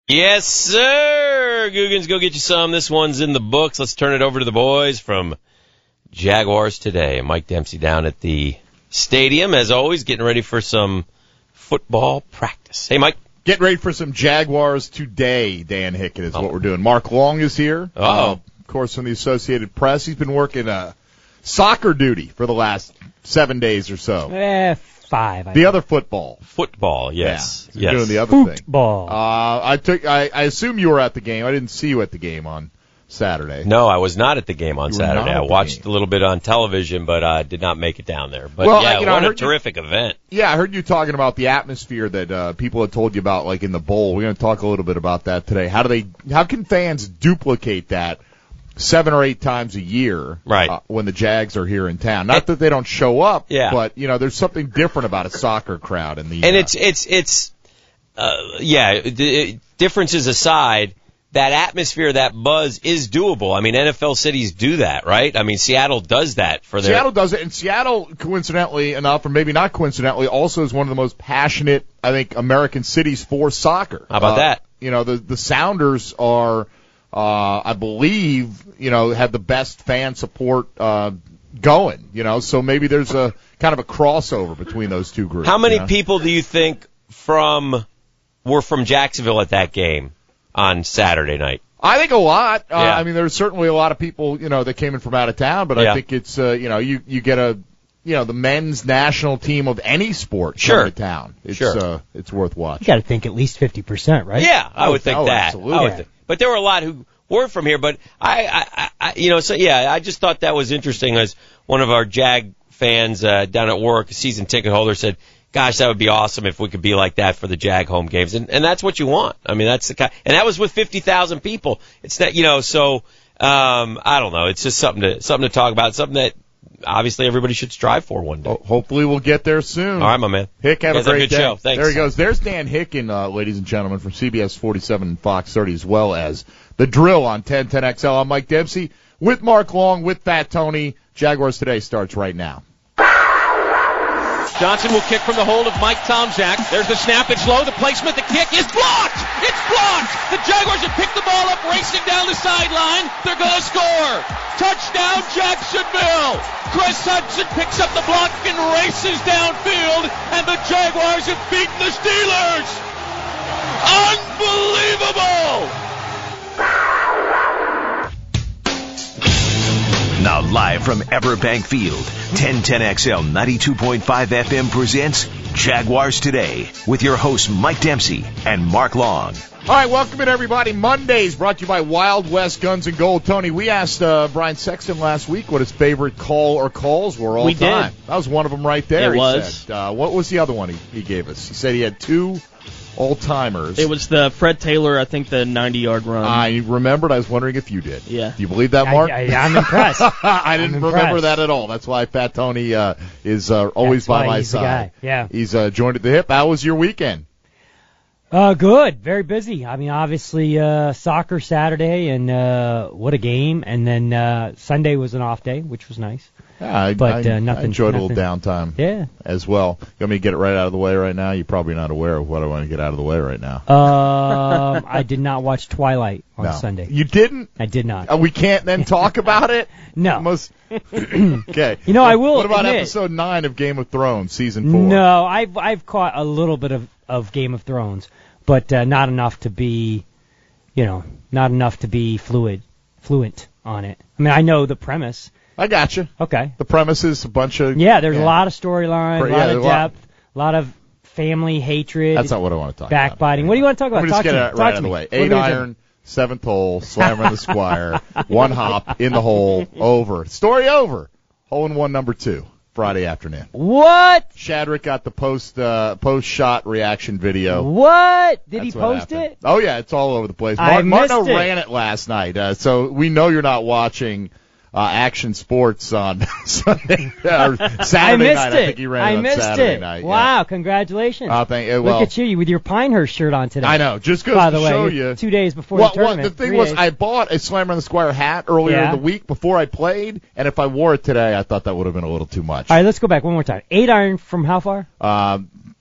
Yes, sir. Googans, go get you some. This one's in the books. Let's turn it over to the boys from Jaguars Today. Mike Dempsey down at the stadium, as always, getting ready for some football practice. Hey, Mike. Getting ready for some Jaguars Today, Dan Hicken, is what we're doing. Mark Long is here. Of course, from the Associated Press. He's been working soccer duty for the last 7 days or so. 5. The other football. Football, yes. Yeah, doing the other football. thing. I assume you were at the game. I didn't see you at the game on Saturday. No, I was not at the game on Saturday. I watched a little bit on television, but I did not make it down there. But what a terrific event. Yeah, I heard you talking about the atmosphere that people had told you about, like in the bowl. We're going to talk a little bit about that today. How can fans duplicate that 7 or 8 times a year, right? When the Jags are here in town? Not that they don't show up, but there's something different about a soccer crowd in the. And differences aside, that atmosphere, that buzz is doable. I mean, NFL cities do that, right? I mean, Seattle does that for their. Seattle does it, and Seattle, coincidentally enough, or maybe not coincidentally, also is one of the most passionate, I think, American cities for soccer. How about that? The Sounders are. I believe, have the best fan support going, so maybe there's a kind of a crossover between those two groups. How many people do you think were from Jacksonville at that game on Saturday night? I think a lot. I mean, there's certainly a lot of people, that came in from out of town, but I think it's, you get the men's national team of any sport coming to town. It's worth watching. You got to think at least 50%, right? Yeah, I would think that. Absolutely. I would think. But there were a lot who weren't from here. But I just thought that was interesting. As one of our Jag fans down at work, a season ticket holder, said, "Gosh, that would be awesome if we could be like that for the Jag home games." And that's what you want. I mean, that's the kind. And that was with 50,000 people. It's not, So I don't know. It's just something to talk about. Something that obviously everybody should strive for one day. Hopefully we'll get there soon. All right, my man. Hick, have a great good day. Show. Thanks. There he goes. There's Dan Hicken, ladies and gentlemen, from CBS 47 and Fox 30, as well as The Drill on 1010XL. I'm Mike Dempsey with Mark Long, with Fat Tony. Jaguars Today starts right now. Johnson will kick from the hold of Mike Tomczak. There's the snap. It's low. The placement. The kick is blocked. It's blocked. The Jaguars have picked the ball up, racing down the sideline. They're going to score. Touchdown, Jacksonville. Chris Hudson picks up the block and races downfield, and the Jaguars have beaten the Steelers. Unbelievable. Now live from Everbank Field, 1010XL 92.5 FM presents Jaguars Today with your hosts Mike Dempsey and Mark Long. All right, welcome in, everybody. Mondays brought to you by Wild West Guns and Gold. Tony, we asked Brian Sexton last week what his favorite call or calls were all time. That was one of them right there. It was. Said. What was the other one he gave us? He said he had 2 all-timers. It was the Fred Taylor, I think, the 90-yard run. I remembered. I was wondering if you did. Yeah. Do you believe that, Mark? I'm impressed. I didn't remember that at all. That's why Fat Tony is always by my side. The guy. Yeah. He's joined at the hip. How was your weekend? Good. Very busy. I mean, obviously, soccer Saturday, and what a game. And then Sunday was an off day, which was nice. Yeah, I enjoyed a little downtime as well. You want me to get it right out of the way right now? You're probably not aware of what I want to get out of the way right now. I did not watch Twilight on Sunday. You didn't? I did not. We can't then talk about it? No. Okay. I will What about admit, episode 9 of Game of Thrones, season 4? No, I've caught a little bit of Game of Thrones, but not enough to be, fluent on it. I mean, I know the premise. I got you. Okay. The premise is a bunch of... there's a lot of storyline, a lot of depth, a lot of family hatred. That's not what I want to talk backbiting. about. What do you want to talk about? Let me just get it right out of the way. 8 iron, 7th hole, slammer in the square, 1 hop, in the hole, over. Story over. Hole in 1, number 2, Friday afternoon. What? Shadrick got the post-shot reaction video. What? Did he post it? Oh, yeah, it's all over the place. Martino ran it last night, so we know you're not watching... Action Sports on Sunday or Saturday night. I think he ran it on Saturday night. Wow, congratulations. Look at you with your Pinehurst shirt on today. I know, just goes to show you. 2 days before the tournament. The thing was, I bought a Slammer in the Square hat earlier in the week before I played, and if I wore it today, I thought that would have been a little too much. All right, let's go back one more time. 8 iron from how far?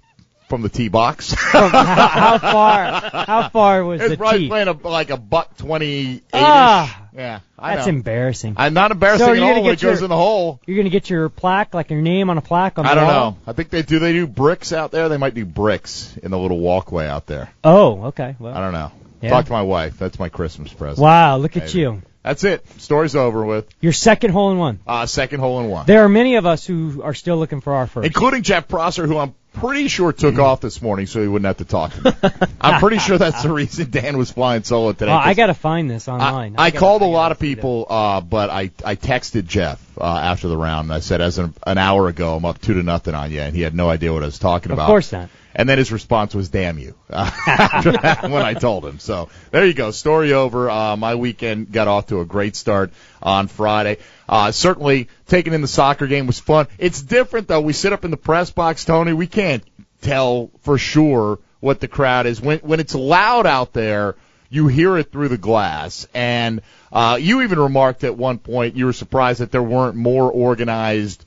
from the tee box. How far was it's the probably tee? playing like a $128-ish. Yeah, I That's know. embarrassing. I'm not embarrassing So at you're all gonna when it get your- goes in the hole. You're gonna get your plaque, like your name on a plaque on the I don't wall? know. I think they do bricks out there. They might do bricks in the little walkway out there. Oh, okay. Well, I don't know. Yeah. Talk to my wife. That's my Christmas present. wow, look at Maybe. you. That's it. Story's over with. Your second hole in one. Second hole in one. There are many of us who are still looking for our first. Including Jeff Prosser, who I'm pretty sure took off this morning so he wouldn't have to talk to me. I'm pretty sure that's the reason Dan was flying solo today. I got to find this online. I called a lot of people, but I texted Jeff after the round, and I said, as an hour ago, I'm up 2-0 on you, and he had no idea what I was talking about. Of course not. And then his response was, damn you, after that when I told him. So there you go. Story over. My weekend got off to a great start on Friday. Certainly taking in the soccer game was fun. It's different, though. We sit up in the press box, Tony. We can't tell for sure what the crowd is. When it's loud out there, you hear it through the glass. And you even remarked at one point you were surprised that there weren't more organized,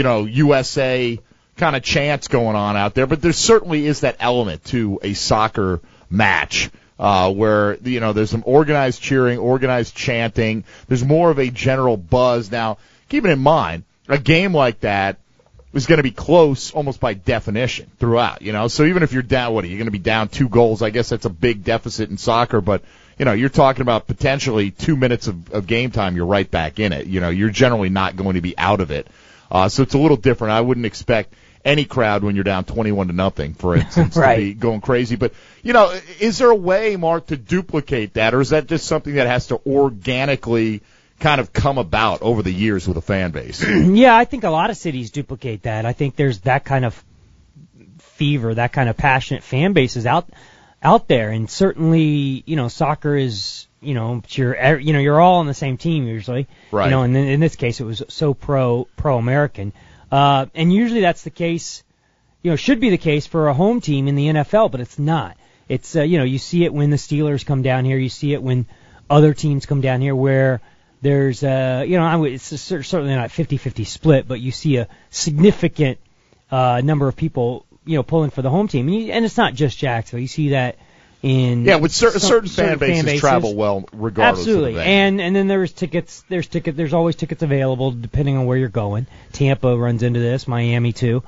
USA kind of chants going on out there, but there certainly is that element to a soccer match where there's some organized cheering, organized chanting. There's more of a general buzz. Now, keeping in mind, a game like that is going to be close almost by definition throughout. So even if you're down, you're going to be down 2 goals. I guess that's a big deficit in soccer, but you're talking about potentially 2 minutes of game time. You're right back in it. You're generally not going to be out of it. So it's a little different. I wouldn't expect any crowd when you're down 21-0, for instance, right. to be going crazy. But, is there a way, Mark, to duplicate that, or is that just something that has to organically kind of come about over the years with a fan base? Yeah, I think a lot of cities duplicate that. I think there's that kind of fever, that kind of passionate fan bases out there, and certainly, soccer is, you're all on the same team usually, right? And in this case, it was so pro-American. And usually that's the case, should be the case for a home team in the NFL, but it's not. It's, you see it when the Steelers come down here. You see it when other teams come down here where there's, it's certainly not 50-50 split, but you see a significant number of people, pulling for the home team. And it's not just Jacksonville. You see that with certain fan bases travel well regardless Absolutely. of the venue. And then there's always tickets available depending on where you're going. Tampa runs into this, Miami too.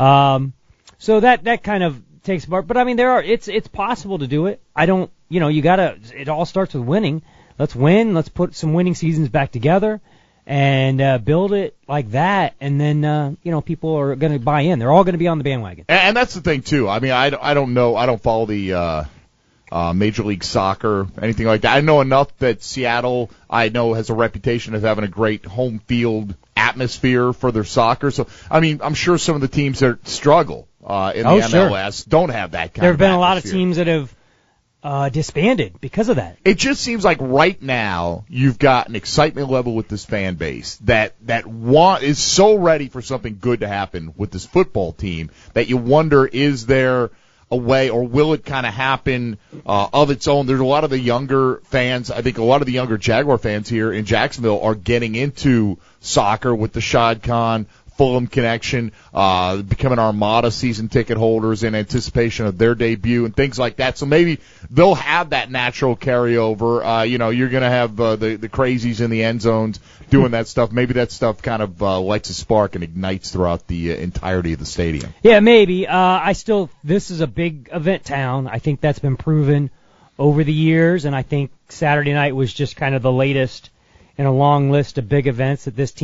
So that kind of takes part. But I mean, it's possible to do it. It all starts with winning. Let's win. Let's put some winning seasons back together and build it like that. And then, people are going to buy in. They're all going to be on the bandwagon. And that's the thing too. I mean, I don't know. I don't follow the, Major League Soccer, anything like that. I know enough that Seattle, has a reputation of having a great home field atmosphere for their soccer. So, I mean, I'm sure some of the teams that struggle in the MLS don't have that kind of There have been a lot of atmosphere. teams that have disbanded because of that. It just seems like right now you've got an excitement level with this fan base that is so ready for something good to happen with this football team that you wonder, is there a way, or will it kind of happen of its own? There's a lot of the younger fans. I think a lot of the younger Jaguar fans here in Jacksonville are getting into soccer with the Shad Khan Fulham connection, becoming Armada season ticket holders in anticipation of their debut and things like that. So maybe they'll have that natural carryover. You're going to have the crazies in the end zones doing that stuff. Maybe that stuff kind of lights a spark and ignites throughout the entirety of the stadium. Yeah, maybe. This is a big event town. I think that's been proven over the years, and I think Saturday night was just kind of the latest in a long list of big events that this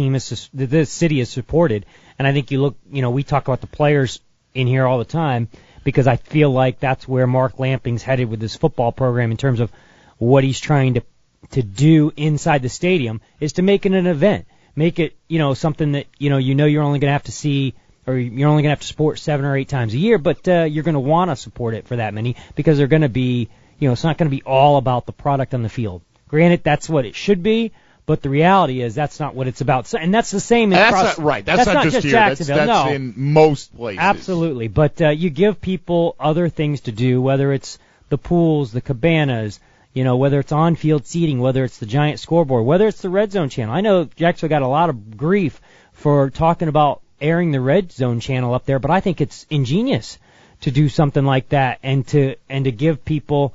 city has supported. And I think we talk about the players in here all the time because I feel like that's where Mark Lamping's headed with this football program in terms of what he's trying to do inside the stadium is to make it an event. Make it, something that, you're only going to have to see, or you're only going to have to support 7 or 8 times a year, but you're going to want to support it for that many because they're going to be, it's not going to be all about the product on the field. Granted, that's what it should be, but the reality is that's not what it's about. And that's the same in That's not right. That's not just here. Jacksonville. That's in most places. Absolutely. But you give people other things to do, whether it's the pools, the cabanas, whether it's on-field seating, whether it's the giant scoreboard, whether it's the Red Zone channel. I know Jacksonville got a lot of grief for talking about airing the Red Zone channel up there, but I think it's ingenious to do something like that and to give people,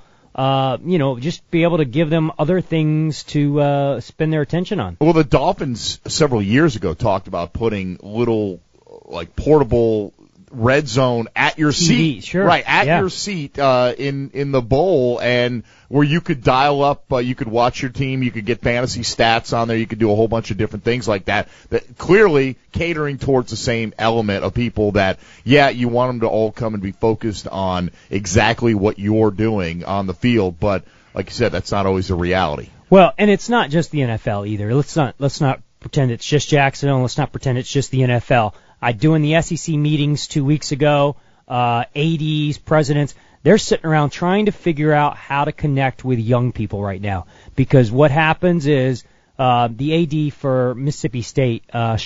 just be able to give them other things to spend their attention on. Well, the Dolphins several years ago talked about putting little, like, portable red zone at your seat, sure. Right, at your seat in the bowl, and where you could dial up, you could watch your team, you could get fantasy stats on there, you could do a whole bunch of different things like that. That clearly catering towards the same element of people that, you want them to all come and be focused on exactly what you're doing on the field, but like you said, that's not always a reality. Well, and it's not just the NFL either. Let's not pretend it's just Jacksonville. Let's not pretend it's just the NFL. Doing the SEC meetings 2 weeks ago, ADs, presidents, they're sitting around trying to figure out how to connect with young people right now. Because what happens is the AD for Mississippi State,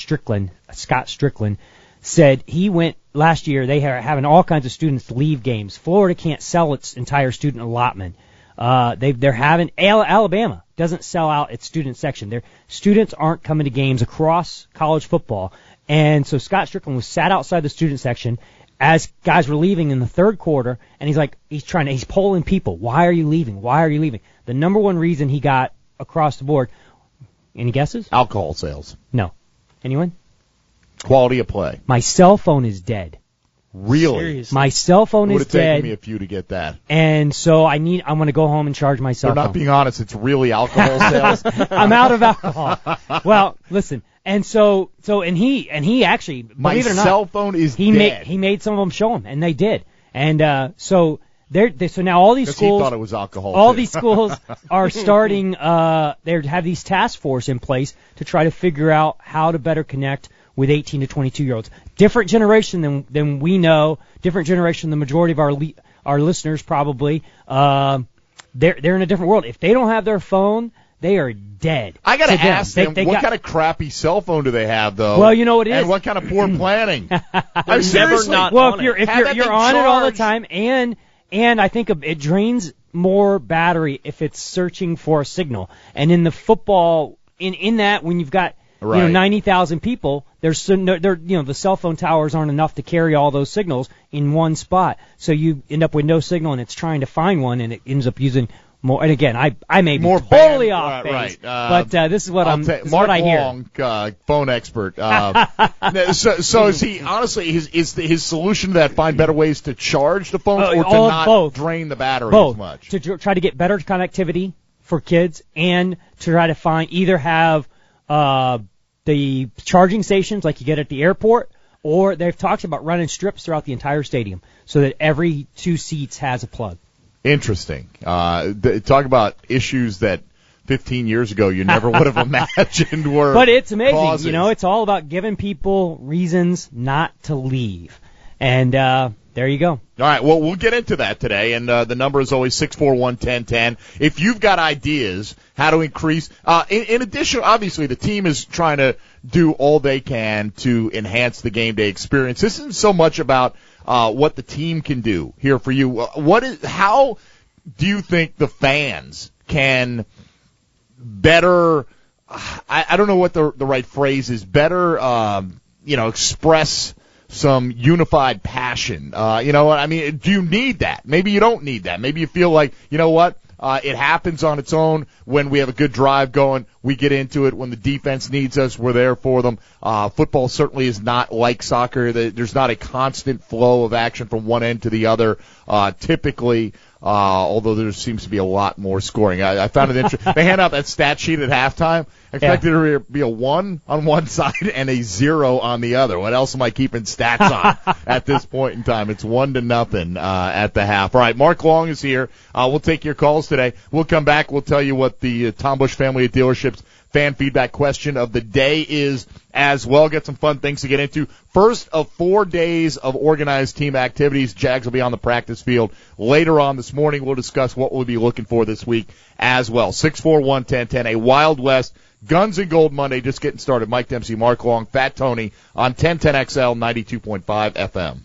Scott Strickland, said he went last year. They are having all kinds of students leave games. Florida can't sell its entire student allotment. They're having Alabama doesn't sell out its student section. Their students aren't coming to games across college football. And so Scott Strickland was sat outside the student section as guys were leaving in the third quarter, and he's polling people. Why are you leaving? Why are you leaving? The number one reason he got across the board, any guesses? Alcohol sales. No. Anyone? Quality of play. My cell phone is dead. Really? Seriously. My cell phone is dead. It would have taken me a few to get that. And so I'm going to go home and charge my cell phone. They're not being honest. It's really alcohol sales. I'm out of alcohol. Well, listen. And so he actually, believe it or not, my cell phone is dead. He made some of them show him, and they did. And so now all these schools, he thought it was alcohol. All these schools are starting. They have these task force in place to try to figure out how to better connect with 18 to 22-year-olds. Different generation than we know. Different generation than the majority of our listeners probably. They're in a different world. If they don't have their phone, they are dead. I got to ask them, what kind of crappy cell phone do they have, though? Well, you know what it is. And what kind of poor planning? I'm never not well, on if you're on it all the time, and I think it drains more battery if it's searching for a signal. And in the football, in that, when you've got 90,000 people, the cell phone towers aren't enough to carry all those signals in one spot. So you end up with no signal, and it's trying to find one, and it ends up using more. And again, I may be more totally off base, but this is what Mark I hear. Long, phone expert. So is he honestly is his solution to that find better ways to charge the phones or to not drain the battery as much? To try to get better connectivity for kids and to try to have the charging stations like you get at the airport, or they've talked about running strips throughout the entire stadium so that every 2 seats has a plug. Interesting. Talk about issues that 15 years ago you never would have imagined were. But it's amazing. Causes. It's all about giving people reasons not to leave. And there you go. All right, well, we'll get into that today, and the number is always 641-1010. If you've got ideas how to increase, in addition, obviously, the team is trying to do all they can to enhance the game day experience. This isn't so much about what the team can do here for you. How do you think the fans can better, I don't know what the right phrase is, better, express some unified passion. You know what I mean? Do you need that? Maybe you don't need that. Maybe you feel like, you know what? It happens on its own when we have a good drive going. We get into it. When the defense needs us, we're there for them. Football certainly is not like soccer. There's not a constant flow of action from one end to the other. Typically, although there seems to be a lot more scoring. I found it interesting. They hand out that stat sheet at halftime. I expected there to be a 1 on one side and a 0 on the other. What else am I keeping stats on at this point in time? It's 1-0 at the half. All right, Mark Long is here. We'll take your calls today. We'll come back. We'll tell you what the Tom Bush family of dealerships fan feedback question of the day is as well. Get some fun things to get into. First of 4 days of organized team activities. Jags will be on the practice field later on this morning. We'll discuss what we'll be looking for this week as well. 641-1010, a Wild West Guns and Gold Monday just getting started. Mike Dempsey, Mark Long, Fat Tony on 1010XL 92.5 FM.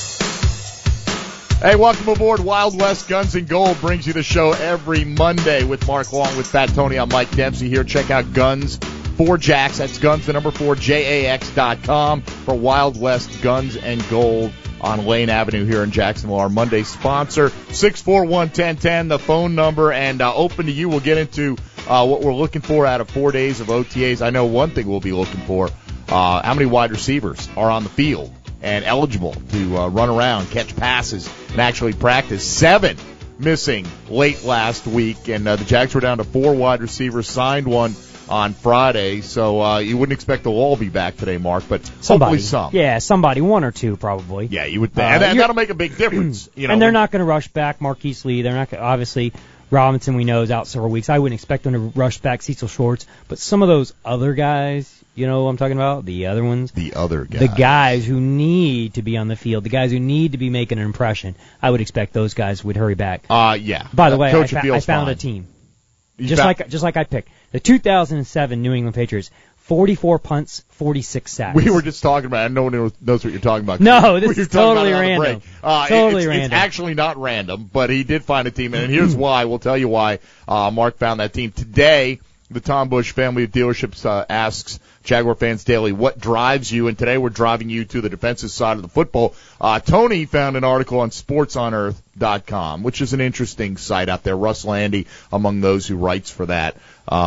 Hey, welcome aboard. Wild West Guns and Gold brings you the show every Monday with Mark Long, with Fat Tony. I'm Mike Dempsey here. Check out Guns for Jacks. That's guns, the number 4, JAX.com for Wild West Guns and Gold on Lane Avenue here in Jacksonville, our Monday sponsor. 641-1010, the phone number, and open to you. We'll get into what we're looking for out of 4 days of OTAs. I know one thing we'll be looking for, how many wide receivers are on the field and eligible to run around, catch passes, and actually practice. 7 missing late last week, and the Jags were down to 4 wide receivers, signed one on Friday, so you wouldn't expect they'll all be back today, Mark, but hopefully some. Yeah, somebody, 1 or 2 probably. Yeah, you would think. And that'll make a big difference. And they're not going to rush back Marquise Lee. They're not gonna, obviously, Robinson we know is out several weeks. I wouldn't expect them to rush back Cecil Shorts, but some of those other guys, you know what I'm talking about? The other ones? The other guys. The guys who need to be on the field, the guys who need to be making an impression, I would expect those guys would hurry back. Yeah. By the way, Coach I found a team. Just like I picked. The 2007 New England Patriots, 44 punts, 46 sacks. We were just talking about it. No one knows what you're talking about. No, this is totally random. Totally random. It's actually not random, but he did find a team, and here's why. We'll tell you why Mark found that team. Today, the Tom Bush family of dealerships asks Jaguar Fans Daily, what drives you? And today we're driving you to the defensive side of the football. Tony found an article on SportsOnEarth.com, which is an interesting site out there. Russ Landy among those who writes for that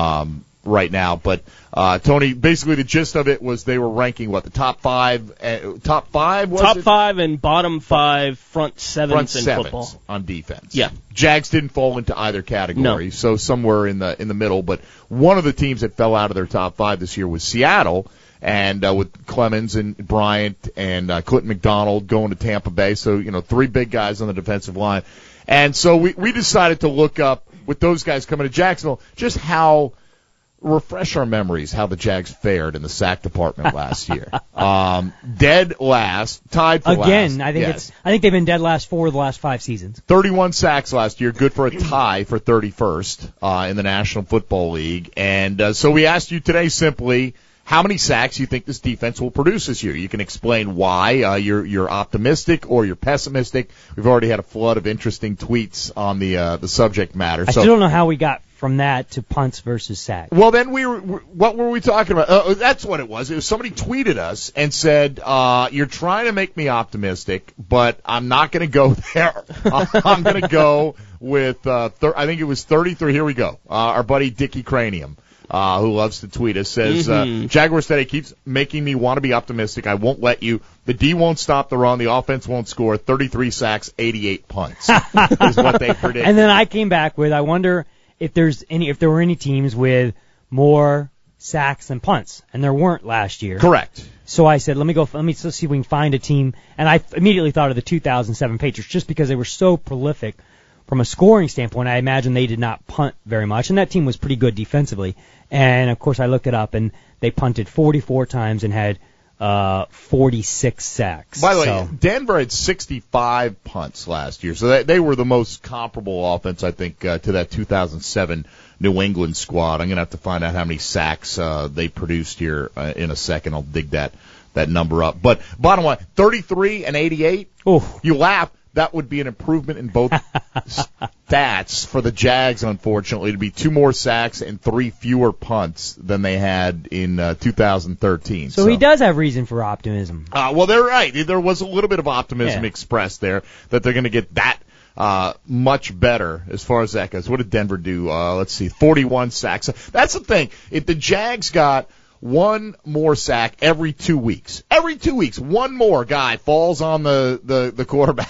right now. But Tony, basically the gist of it was they were ranking the top 5? Top 5 was top it? 5 and bottom 5 front sevens in football on defense. Yeah, Jags didn't fall into either category, no. So somewhere in the middle. But one of the teams that fell out of their top 5 this year was Seattle, and with Clemens and Bryant and Clinton McDonald going to Tampa Bay. So 3 big guys on the defensive line, and so we decided to look up with those guys coming to Jacksonville just how. Refresh our memories how the Jags fared in the sack department last year. Dead last, tied for again. last. I think they've been dead last 4 of the last 5 seasons. 31 sacks last year, good for a tie for 31st in the National Football League. And so we asked you today simply how many sacks you think this defense will produce this year. You can explain why you're optimistic or you're pessimistic. We've already had a flood of interesting tweets on the subject matter. I still don't know how we got from that to punts versus sacks. Well, then what were we talking about? That's what it was. It was somebody tweeted us and said, you're trying to make me optimistic, but I'm not going to go there. I'm going to go with, I think it was 33. Here we go. Our buddy Dickie Cranium, who loves to tweet us, says, Jaguars today keeps making me want to be optimistic. I won't let you. The D won't stop the run. The offense won't score. 33 sacks, 88 punts is what they predict. And then I came back with, I wonder if there were any teams with more sacks than punts, and there weren't last year. Correct. So I said, let me see if we can find a team, and I immediately thought of the 2007 Patriots just because they were so prolific from a scoring standpoint. I imagine they did not punt very much, and that team was pretty good defensively. And of course, I looked it up, and they punted 44 times and had 46 sacks. By the way, Denver had 65 punts last year, so they were the most comparable offense, I think, to that 2007 New England squad. I'm going to have to find out how many sacks they produced here in a second. I'll dig that number up. But bottom line, 33 and 88. Oh, you laugh. That would be an improvement in both stats for the Jags, unfortunately, to be 2 more sacks and 3 fewer punts than they had in 2013. So he does have reason for optimism. Well, they're right. There was a little bit of optimism expressed there that they're going to get that much better as far as that goes. What did Denver do? Let's see, 41 sacks. That's the thing. If the Jags got 1 more sack every 2 weeks. Every 2 weeks, 1 more guy falls on the quarterback.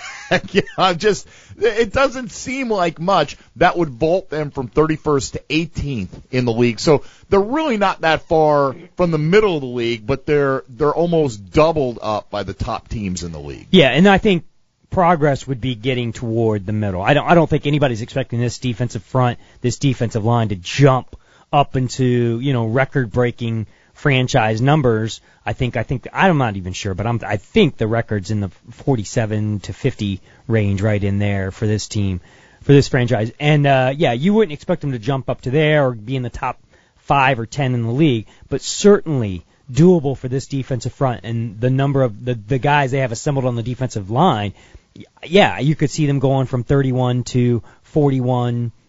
It doesn't seem like much. That would vault them from 31st to 18th in the league. So they're really not that far from the middle of the league, but they're almost doubled up by the top teams in the league. Yeah, and I think progress would be getting toward the middle. I don't think anybody's expecting this defensive front, this defensive line to jump up into, record-breaking franchise numbers. I think I'm not even sure, but I think the record's in the 47 to 50 range, right in there for this team, for this franchise. And you wouldn't expect them to jump up to there or be in the top 5 or 10 in the league, but certainly doable for this defensive front and the number of the guys they have assembled on the defensive line. Yeah, you could see them going from 31 to 41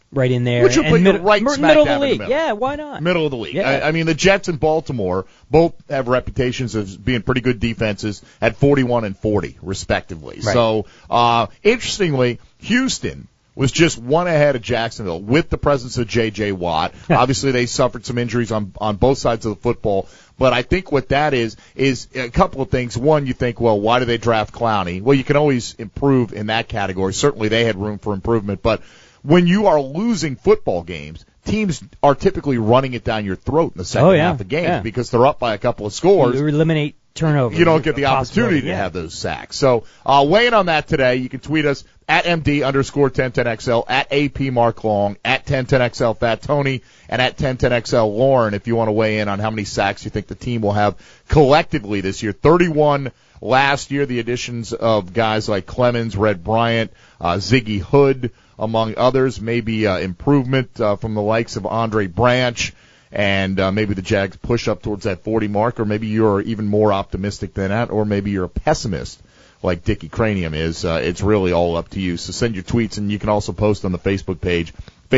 right in there. Which would put you right smack middle of dab the in league. the middle. Yeah, why not? Middle of the league. Yeah. I mean, the Jets and Baltimore both have reputations as being pretty good defenses at 41 and 40, respectively. Right. So, interestingly, Houston was just one ahead of Jacksonville with the presence of J.J. Watt. Obviously, they suffered some injuries on both sides of the football. But I think what that is a couple of things. One, you think, well, why do they draft Clowney? Well, you can always improve in that category. Certainly they had room for improvement. But when you are losing football games, teams are typically running it down your throat in the second half of games because they're up by a couple of scores. You eliminate turnovers. You don't get the opportunity to have those sacks. So weigh in on that today. You can tweet us at MD_1010XL, at AP Mark Long, at 1010XL Fat Tony, and at 1010XL Lauren if you want to weigh in on how many sacks you think the team will have collectively this year. 31 last year, the additions of guys like Clemens, Red Bryant, Ziggy Hood, among others, maybe improvement from the likes of Andre Branch, and maybe the Jags push up towards that 40 mark, or maybe you're even more optimistic than that, or maybe you're a pessimist like Dickie Cranium is. It's really all up to you. So send your tweets, and you can also post on the Facebook page,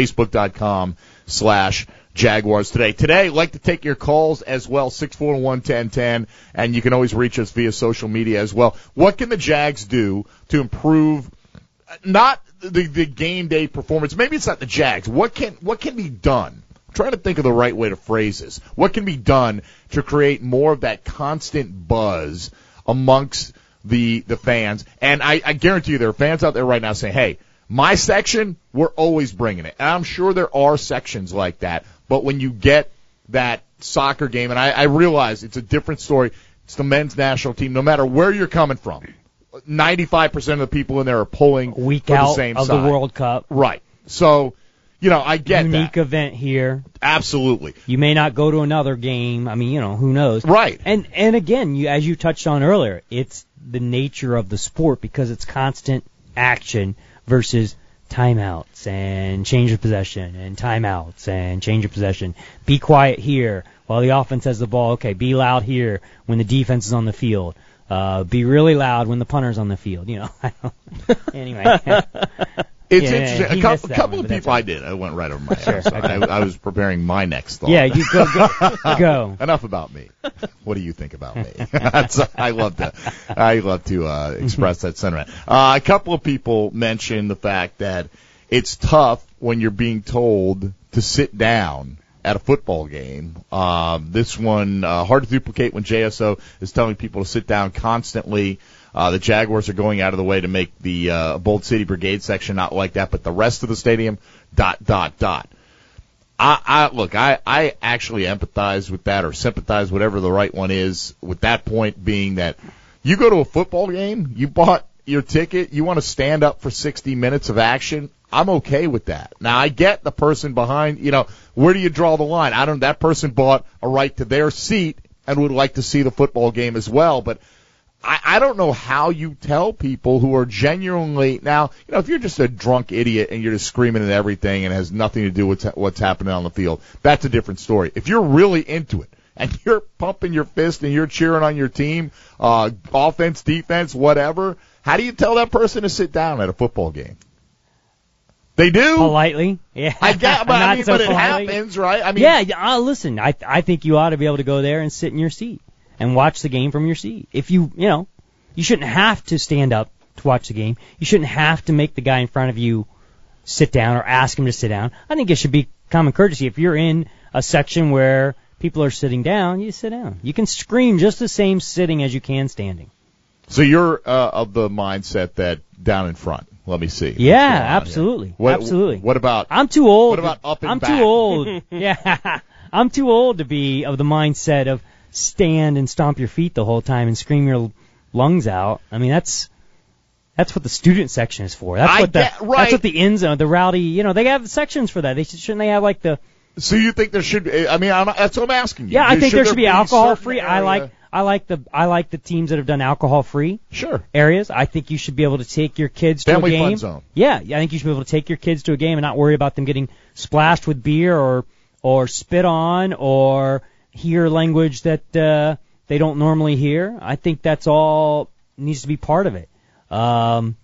facebook.com/Jaguars Today. Today, I'd like to take your calls as well, 641-1010, and you can always reach us via social media as well. What can the Jags do to improve not the game day performance? Maybe it's not the Jags. What can be done? I'm trying to think of the right way to phrase this. What can be done to create more of that constant buzz amongst the fans? And I guarantee you there are fans out there right now saying, hey, my section, we're always bringing it. And I'm sure there are sections like that. But when you get that soccer game, and I realize it's a different story. It's the men's national team. No matter where you're coming from, 95% of the people in there are pulling week for out the same of side. the World Cup. Right. So, I get Unique that. event here. Absolutely. You may not go to another game. I mean, who knows? Right. And again, as you touched on earlier, it's the nature of the sport because it's constant action versus timeouts and change of possession and timeouts and change of possession. Be quiet here while the offense has the ball. Okay, be loud here when the defense is on the field. Be really loud when the punter's on the field. Anyway. It's interesting. A couple of people I did. I went right over my head. So I was preparing my next thought. Yeah, you go. Enough about me. What do you think about me? I love to express that sentiment. A couple of people mentioned the fact that it's tough when you're being told to sit down at a football game. This one hard to duplicate when JSO is telling people to sit down constantly. The Jaguars are going out of the way to make the Bold City Brigade section not like that, but the rest of the stadium, ... I actually empathize with that, or sympathize, whatever the right one is, with that point being that you go to a football game, you bought your ticket, you want to stand up for 60 minutes of action, I'm okay with that. Now, I get the person behind, where do you draw the line? That person bought a right to their seat and would like to see the football game as well, but I don't know how you tell people who are genuinely now, if you're just a drunk idiot and you're just screaming at everything and it has nothing to do with what's happening on the field, that's a different story. If you're really into it and you're pumping your fist and you're cheering on your team, offense, defense, whatever, how do you tell that person to sit down at a football game? They do. Politely. Yeah. But it happens, right? Listen, I think you ought to be able to go there and sit in your seat and watch the game from your seat. If you shouldn't have to stand up to watch the game. You shouldn't have to make the guy in front of you sit down or ask him to sit down. I think it should be common courtesy. If you're in a section where people are sitting down, you sit down. You can scream just the same sitting as you can standing. So you're of the mindset that down in front. Let me see. Yeah, absolutely. Absolutely. What about? I'm too old. What about up and back? I'm too old. Yeah. I'm too old to be of the mindset of stand and stomp your feet the whole time and scream your lungs out. I mean, that's what the student section is for. That's what the end zone, the rowdy, they have sections for that. Shouldn't they have like the? So you think there should be? I mean, that's what I'm asking you. Yeah, I think there should be alcohol free. I like the teams that have done alcohol free. Sure. Areas. I think you should be able to take your kids to Family a game. Fun Zone. Yeah, I think you should be able to take your kids to a game and not worry about them getting splashed with beer or spit on or hear language that they don't normally hear. I think that's all needs to be part of it.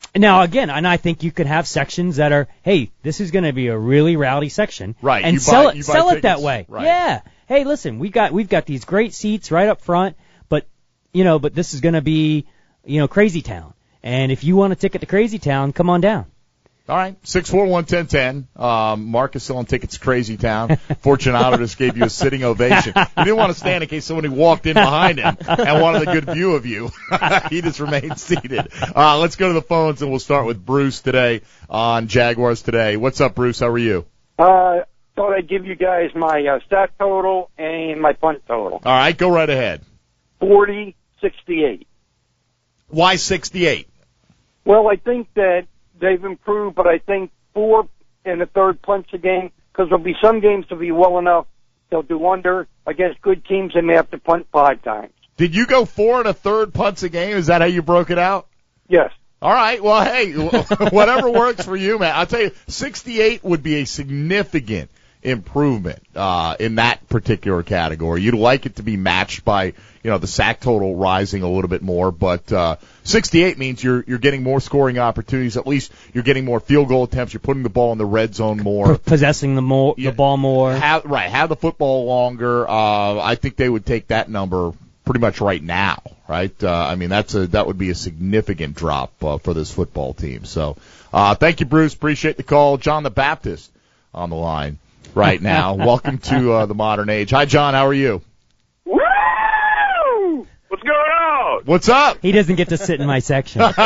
Now, again, and I think you could have sections that are, hey, this is going to be a really rowdy section. Right. And sell it that way. Right. Yeah. Hey, listen, we've got these great seats right up front, but this is going to be, Crazy Town. And if you want a ticket to Crazy Town, come on down. All right, 641-1010. Mark is selling tickets to Crazy Town. Fortunato just gave you a sitting ovation. He didn't want to stand in case somebody walked in behind him and wanted a good view of you. He just remained seated. Let's go to the phones, and we'll start with Bruce today on Jaguars Today. What's up, Bruce? How are you? Thought I'd give you guys my stat total and my punt total. All right, go right ahead. 40-68. Why 68? Well, I think that they've improved, but I think 4 in the third punts a game, because there'll be some games to be well enough they'll do under. Against good teams, they may have to punt 5 times. Did you go 4 and a third punts a game? Is that how you broke it out? Yes. All right. Well, hey, whatever works for you, man. I'll tell you, 68 would be a significant improvement in that particular category. You'd like it to be matched by, the sack total rising a little bit more, but 68 means you're getting more scoring opportunities. At least you're getting more field goal attempts. You're putting the ball in the red zone more, possessing the ball more. Have the football longer. I think they would take that number pretty much right now, right? That would be a significant drop for this football team. So, thank you, Bruce. Appreciate the call. John the Baptist on the line right now. Welcome to the modern age. Hi, John. How are you? Woo! What's going on? What's up? He doesn't get to sit in my section. Meet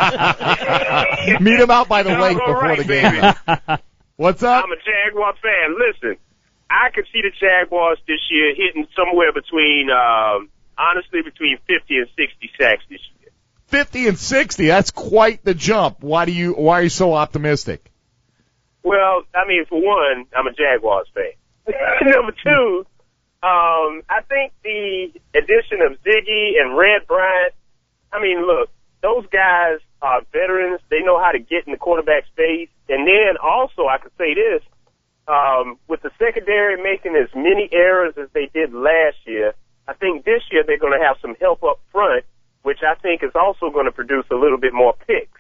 him out by the lake before the game. What's up? I'm a Jaguar fan. Listen, I could see the Jaguars this year hitting somewhere between, honestly, between 50 and 60 sacks this year. 50 and 60. That's quite the jump. Why are you so optimistic? Well, for one, I'm a Jaguars fan. Number two, I think the addition of Ziggy and Red Bryant, look, those guys are veterans. They know how to get in the quarterback space. And then also, I could say this, with the secondary making as many errors as they did last year, I think this year they're going to have some help up front, which I think is also going to produce a little bit more picks.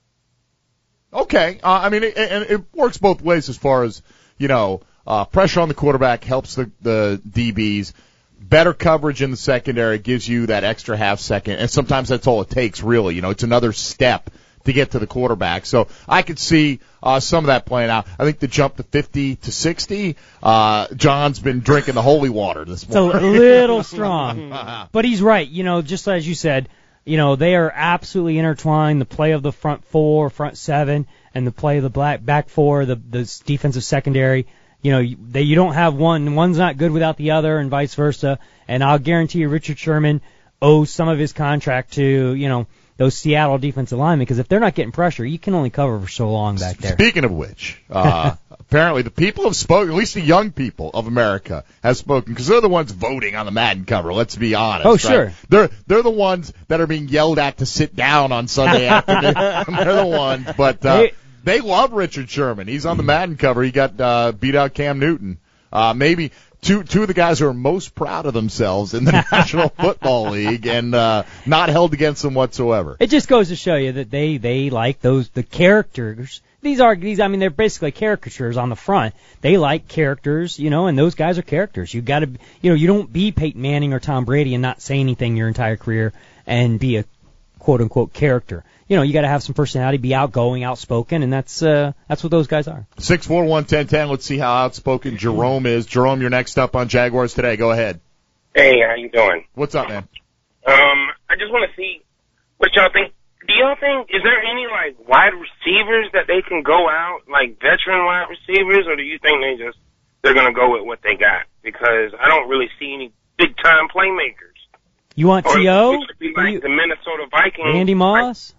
Okay. It works both ways as far as, pressure on the quarterback helps the DBs. Better coverage in the secondary gives you that extra half second, and sometimes that's all it takes, really. It's another step to get to the quarterback. So I could see some of that playing out. I think the jump to 50 to 60, John's been drinking the holy water this morning. It's a little strong. But he's right. Just as you said, they are absolutely intertwined. The play of the front 4, front 7, and the play of the back 4, the defensive secondary. You don't have one's not good without the other, and vice versa. And I'll guarantee you Richard Sherman owes some of his contract to, those Seattle defensive linemen, because if they're not getting pressure, you can only cover for so long back there. Speaking of which, apparently the people have spoken, at least the young people of America have spoken, because they're the ones voting on the Madden cover, let's be honest. Oh, sure. Right? They're the ones that are being yelled at to sit down on Sunday afternoon. They're the ones, but they love Richard Sherman. He's on the Madden cover. He got beat out Cam Newton. Maybe two of the guys who are most proud of themselves in the National Football League, and not held against them whatsoever. It just goes to show you that they like the characters. They're basically caricatures on the front. They like characters, and those guys are characters. You got to, you don't be Peyton Manning or Tom Brady and not say anything your entire career and be a quote unquote character. You got to have some personality, be outgoing, outspoken, and that's what those guys are. 641-1010. Let's see how outspoken Jerome is. Jerome, you're next up on Jaguars Today. Go ahead. Hey, how you doing? What's up, man? I just want to see what y'all think. Do y'all think, is there any, wide receivers that they can go out, veteran wide receivers, or do you think they're going to go with what they got? Because I don't really see any big-time playmakers. You want T.O.? The Minnesota Vikings. Randy Moss?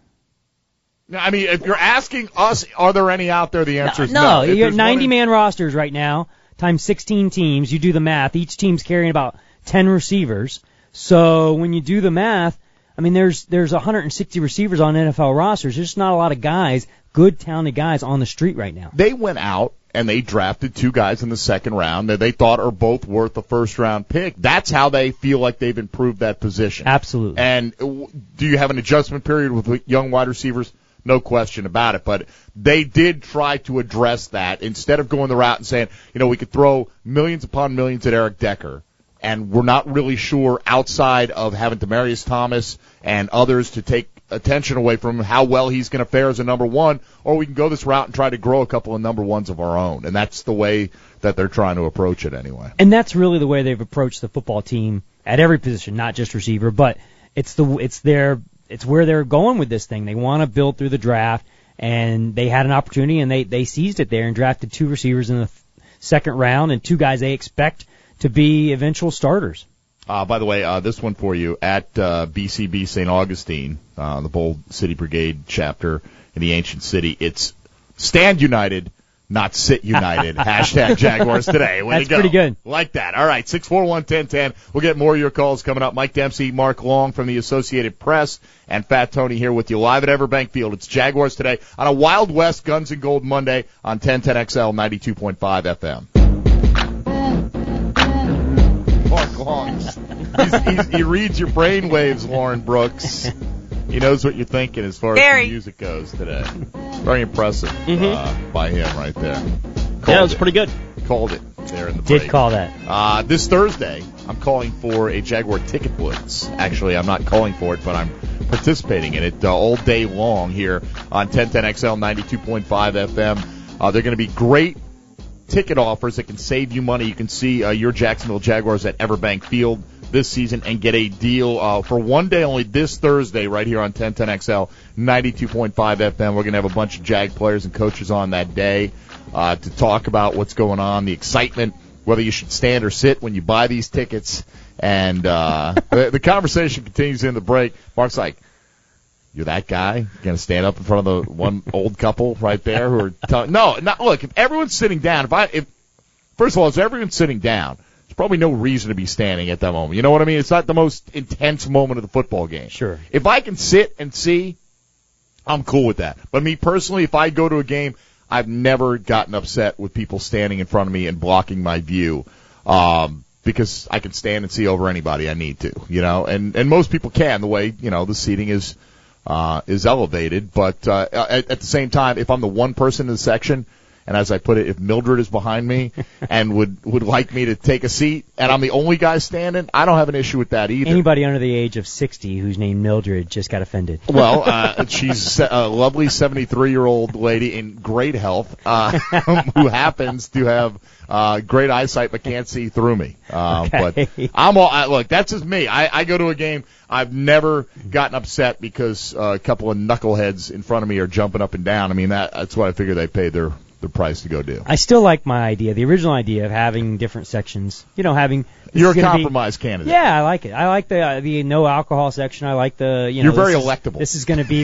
If you're asking us, are there any out there, the answer is no. You're 90-man rosters right now, times 16 teams. You do the math. Each team's carrying about 10 receivers. So when you do the math, there's 160 receivers on NFL rosters. There's just not a lot of guys, good, talented guys on the street right now. They went out and they drafted 2 guys in the second round that they thought are both worth a first-round pick. That's how they feel like they've improved that position. Absolutely. And do you have an adjustment period with young wide receivers? no question about it. But they did try to address that instead of going the route and saying, we could throw millions upon millions at Eric Decker, and we're not really sure outside of having Demaryius Thomas and others to take attention away from him how well he's going to fare as a number one, or we can go this route and try to grow a couple of number ones of our own. And that's the way that they're trying to approach it anyway. And that's really the way they've approached the football team at every position, not just receiver, but it's where they're going with this thing. They want to build through the draft, and they had an opportunity, and they seized it there and drafted 2 receivers in the second round and 2 guys they expect to be eventual starters. By the way, this one for you at BCB St. Augustine, the Bold City Brigade chapter in the ancient city. It's Stand United, not Sit United. Hashtag Jaguars Today. Way That's to go. Pretty good. Like that. All right, 641-1010. We'll get more of your calls coming up. Mike Dempsey, Mark Long from the Associated Press, and Fat Tony here with you live at Everbank Field. It's Jaguars Today on a Wild West Guns and Gold Monday on 1010XL 92.5 FM. Mark Long. He reads your brain waves, Lauren Brooks. He knows what you're thinking as far as the music goes today. Very impressive by him right there. It was pretty good. Called it there in the break. Did call that. This Thursday, I'm calling for a Jaguar Ticket Blitz. Actually, I'm not calling for it, but I'm participating in it all day long here on 1010XL 92.5 FM. They're going to be great ticket offers that can save you money. You can see your Jacksonville Jaguars at Everbank Field this season and get a deal for one day only this Thursday right here on 1010XL 92.5 FM. We're going to have a bunch of Jag players and coaches on that day to talk about what's going on, the excitement, whether you should stand or sit when you buy these tickets. And the conversation continues in the break. Mark's like, you're that guy? You're going to stand up in front of the one old couple right there who are telling... No, look, if everyone's sitting down, first of all, if everyone's sitting down, there's probably no reason to be standing at that moment. You know what I mean? It's not the most intense moment of the football game. Sure. If I can sit and see, I'm cool with that. But me personally, if I go to a game, I've never gotten upset with people standing in front of me and blocking my view. Because I can stand and see over anybody I need to, and most people can, the way, the seating is elevated, but at the same time, if I'm the one person in the section, and as I put it, if Mildred is behind me and would like me to take a seat, and I'm the only guy standing, I don't have an issue with that either. Anybody under the age of 60 who's named Mildred just got offended. Well, she's a lovely 73-year-old lady in great health who happens to have great eyesight but can't see through me. Okay. But look, that's just me. I go to a game. I've never gotten upset because a couple of knuckleheads in front of me are jumping up and down. I mean, that's what I figure they paid their price to go do. I still like my idea, the original idea of having different sections. You're a compromise candidate. Yeah, I like it. I like the no alcohol section. I like the You're very electable. This is going to be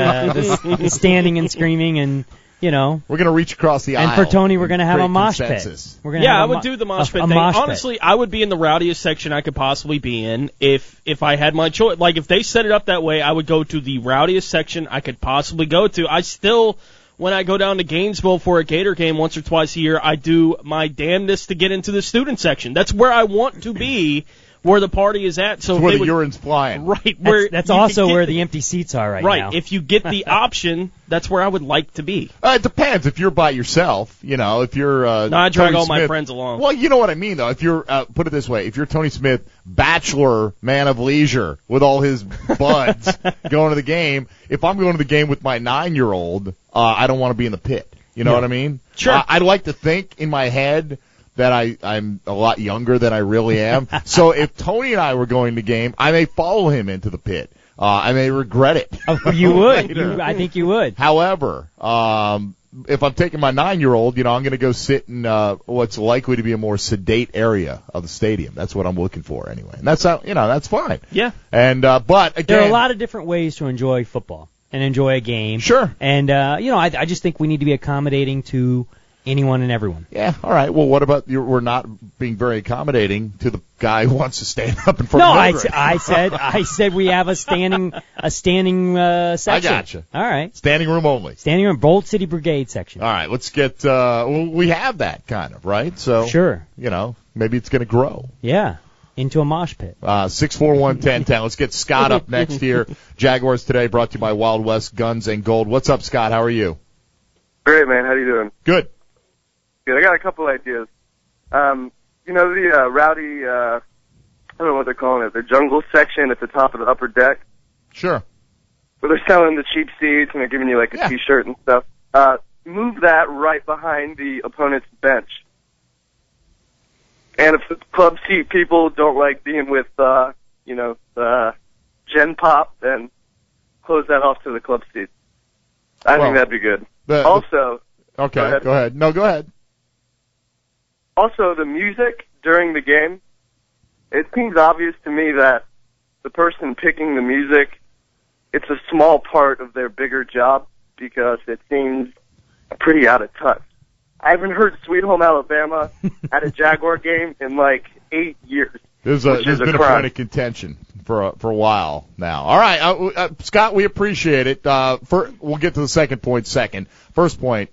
the standing and screaming and. We're going to reach across the aisle. And for Tony, we're going to have a mosh pit. I would do the mosh pit thing. Honestly, I would be in the rowdiest section I could possibly be in if I had my choice. Like, if they set it up that way, I would go to the rowdiest section I could possibly go to. I still, when I go down to Gainesville for a Gator game once or twice a year, I do my damnedest to get into the student section. That's where I want to be. Where the party is at, so where the urine's flying. Right, that's also where the empty seats are right now. If you get the option, that's where I would like to be. It depends. If you're by yourself, if you're no, I drag Tony all Smith, my friends along. Well, you know what I mean, though. If you're put it this way, if you're Tony Smith, bachelor, man of leisure, with all his buds going to the game, if I'm going to the game with my 9-year-old, I don't want to be in the pit. You know what I mean? Sure. I'd like to think in my head that I'm a lot younger than I really am. So if Tony and I were going to game, I may follow him into the pit. I may regret it. You would. I think you would. However, if I'm taking my 9-year-old, I'm going to go sit in what's likely to be a more sedate area of the stadium. That's what I'm looking for anyway. And that's how, that's fine. Yeah. And but again, there are a lot of different ways to enjoy football and enjoy a game. Sure. And I just think we need to be accommodating to anyone and everyone. Yeah, all right. Well, what about we're not being very accommodating to the guy who wants to stand up in front of Mildred. I said we have a standing section. I gotcha. All right. Standing room only. Standing room, Bold City Brigade section. All right, let's get we have that kind of, right? So sure. maybe it's going to grow. Yeah. into a mosh pit. 641-1010. Let's get Scott up next here. Jaguars Today brought to you by Wild West Guns and Gold. What's up, Scott? How are you? Great, man. How you doing? Good. Good. I got a couple ideas. The rowdy, I don't know what they're calling it, the jungle section at the top of the upper deck. Sure. Where they're selling the cheap seats and they're giving you like a T-shirt and stuff. Move that right behind the opponent's bench. And if the club seat people don't like being with, the Gen Pop, then close that off to the club seat. I think that'd be good. Okay, go ahead. No, go ahead. Also, the music during the game, it seems obvious to me that the person picking the music, it's a small part of their bigger job because it seems pretty out of touch. I haven't heard Sweet Home Alabama at a Jaguar game in like 8 years. There's been a point of contention for a while now. All right, Scott, we appreciate it. We'll get to the second point second. First point,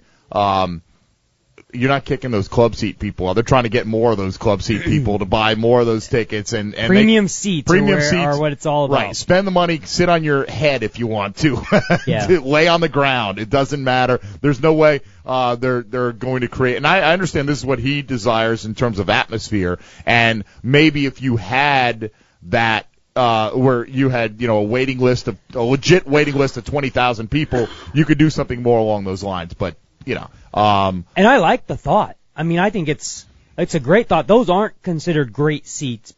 you're not kicking those club seat people out. They're trying to get more of those club seat people to buy more of those tickets and premium seats are what it's all about. Right. Spend the money, sit on your head if you want to. To lay on the ground. It doesn't matter. There's no way they're going to create, and I understand this is what he desires in terms of atmosphere, and maybe if you had that where you had, a legit waiting list of 20,000 people, you could do something more along those lines, but and I like the thought. I mean, I think it's a great thought. Those aren't considered great seats,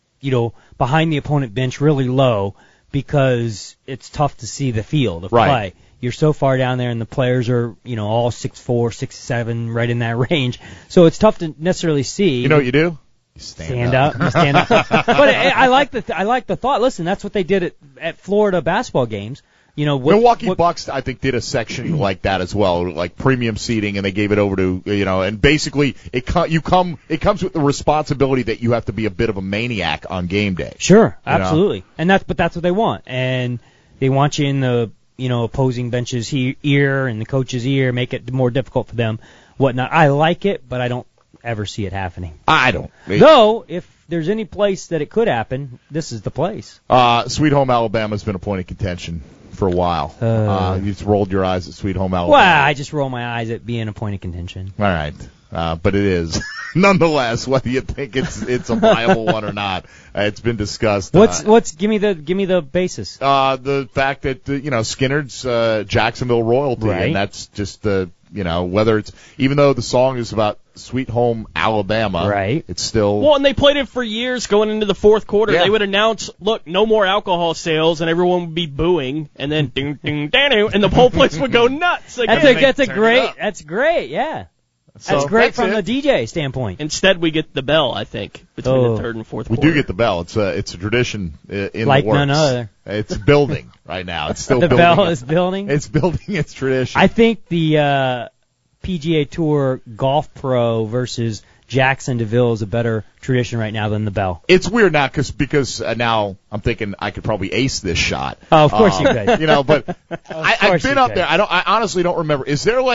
behind the opponent bench really low because it's tough to see the field of play. You're so far down there and the players are, all 6'4", 6'7", right in that range. So it's tough to necessarily see. You know what you do? You stand up. You stand up. But I like the thought. Listen, that's what they did at Florida basketball games. Milwaukee Bucks, I think, did a section like that as well, like premium seating, and they gave it over to, and basically it comes with the responsibility that you have to be a bit of a maniac on game day. Sure, absolutely. And that's what they want. And they want you in the, opposing bench's ear and the coach's ear, make it more difficult for them, whatnot. I like it, but I don't ever see it happening. I don't. Though, if there's any place that it could happen, this is the place. Sweet Home Alabama's been a point of contention for a while. You just rolled your eyes at Sweet Home Alabama. Well, I just roll my eyes at being a point of contention. All right. But it is. Nonetheless, whether you think it's a viable one or not, it's been discussed. Give me the basis. The fact that, Skinner's Jacksonville royalty, right. And that's just the, whether it's, even though the song is about Sweet Home Alabama, right? It's still. Well, and they played it for years going into the fourth quarter. Yeah. They would announce, look, no more alcohol sales, and everyone would be booing, and then ding, ding, dang, and the whole place would go nuts. That's great, yeah. That's great from the DJ standpoint. Instead, we get the bell, I think, between the third and fourth quarter. We do get the bell. It's a tradition in like the works. None other. It's building right now. It's still the building. bell is building? It's building its tradition. I think the PGA Tour Golf Pro versus Jackson DeVille is a better tradition right now than the bell. It's weird now because now I'm thinking I could probably ace this shot. Oh, of course you could. But I've been up there. I honestly don't remember. Is there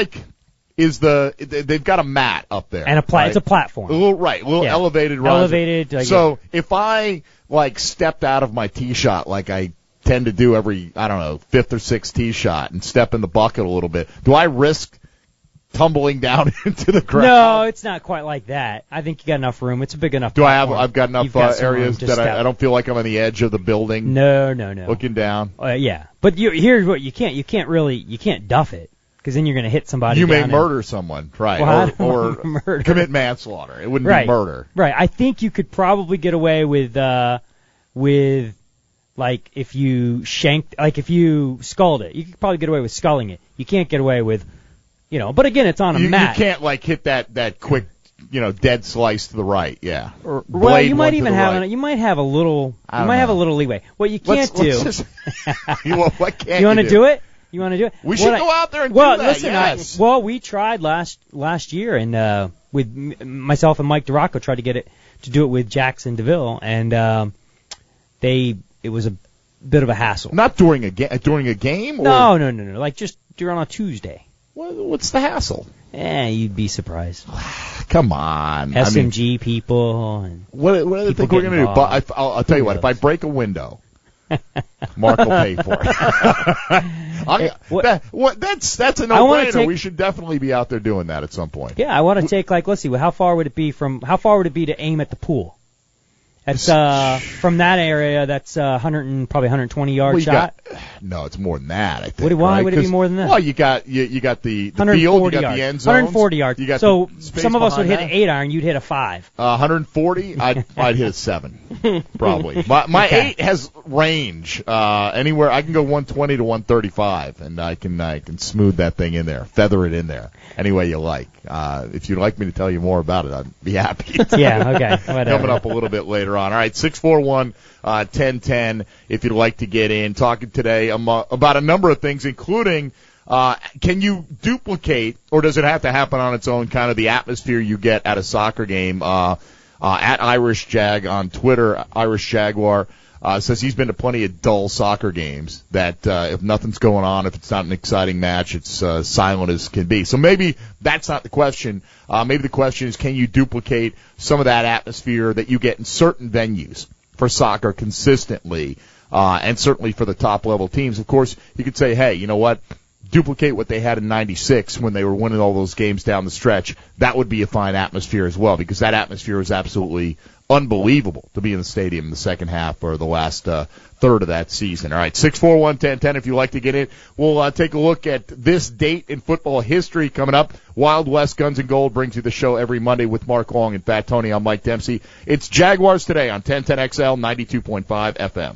they've got a mat up there. And it's a platform. A little elevated. Elevated. So if I stepped out of my tee shot like I tend to do every, fifth or sixth tee shot and step in the bucket a little bit, do I risk tumbling down into the ground? No, it's not quite like that. I think you got enough room. It's a big enough platform. I've got enough areas that I don't feel like I'm on the edge of the building? No. Looking down? Yeah. But here's what you can't. You can't duff it. Because then you're going to hit somebody. You may murder someone, right? Well, or commit manslaughter. It wouldn't be murder. Right. I think you could probably get away with like if you if you sculled it, you could probably get away with sculling it. You can't get away with, But again, it's on a mat. You can't hit that quick, dead slice to the right. Yeah. Well, you might even have you might have a little leeway. What you can't do. What can't you want to do it? You want to do it? We should go out there and do that. Listen, yes. We tried last year, and with myself and Mike DeRocco tried to do it with Jackson DeVille, and it was a bit of a hassle. Not during a game. Or? No. Like just during on a Tuesday. What's the hassle? You'd be surprised. Come on. SMG people. And what do they think we're going to do? But I'll tell you what, if I break a window, Mark will pay for it. That's a no-brainer. We should definitely be out there doing that at some point. Yeah, I want to take, let's see, how far would it be to aim at the pool? That's from that area. That's probably 120 yard shot. No, it's more than that. I think. Why would it be more than that? Well, you got the field, you got the end zones, 140 yards. So some of us would hit an 8-iron. You'd hit a 5. 140. I'd hit a 7, probably. My 8 has range. Anywhere I can go 120 to 135, and I can smooth that thing in there, feather it in there, any way you like. If you'd like me to tell you more about it, I'd be happy. Yeah. Okay. Whatever. Coming up a little bit later on. All right, 641-1010 if you'd like to get in. Talking today about a number of things, including can you duplicate, or does it have to happen on its own, kind of the atmosphere you get at a soccer game? At Irish Jag on Twitter, Irish Jaguar says he's been to plenty of dull soccer games that if nothing's going on, if it's not an exciting match, it's silent as can be. So maybe that's not the question. Maybe the question is, can you duplicate some of that atmosphere that you get in certain venues for soccer consistently, and certainly for the top-level teams? Of course, you could say, hey, you know what? Duplicate what they had in '96 when they were winning all those games down the stretch. That would be a fine atmosphere as well, because that atmosphere was absolutely unbelievable to be in the stadium in the second half or the last third of that season. All right, 641-1010 if you'd like to get in. We'll take a look at this date in football history coming up. Wild West Guns and Gold brings you the show every Monday with Mark Long and Fat Tony. I'm Mike Dempsey. It's Jaguars Today on 1010XL 92.5 FM.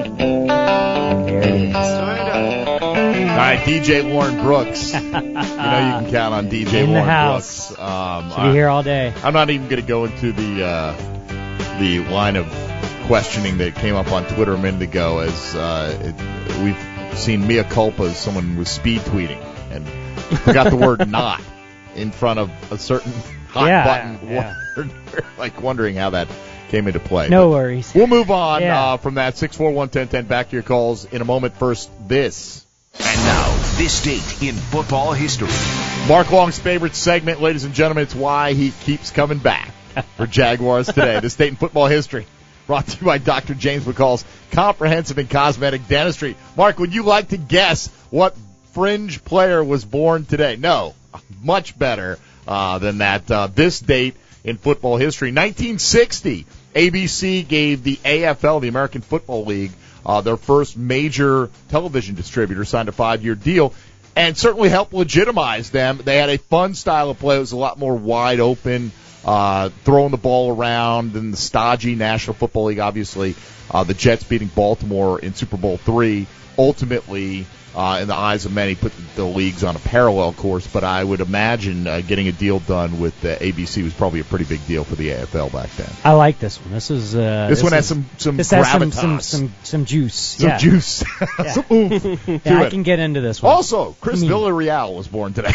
There it is. All right, DJ Lauren Brooks. You know you can count on DJ in Lauren the house. Brooks. She'll be here all day. I'm not even going to go into the line of questioning that came up on Twitter a minute ago, as we've seen mea culpa as someone was speed tweeting and forgot the word "not" in front of a certain hot button word. Like wondering how that came into play. No worries. We'll move on from that. 641-1010. Back to your calls in a moment. First, this. And now, this date in football history. Mark Long's favorite segment, ladies and gentlemen. It's why he keeps coming back for Jaguars Today. This date in football history. Brought to you by Dr. James McCall's Comprehensive and Cosmetic Dentistry. Mark, would you like to guess what fringe player was born today? No, much better than that. This date in football history. 1960, ABC gave the AFL, the American Football League, their first major television distributor, signed a 5-year deal, and certainly helped legitimize them. They had a fun style of play. It was a lot more wide open, throwing the ball around than the stodgy National Football League. Obviously, the Jets beating Baltimore in Super Bowl III ultimately, in the eyes of many, put the leagues on a parallel course. But I would imagine getting a deal done with ABC was probably a pretty big deal for the AFL back then. I like this one. This is this one has some gravitas. Some juice. Some juice. Yeah. Some oomph. I can get into this one. Also, Chris Villarreal was born today.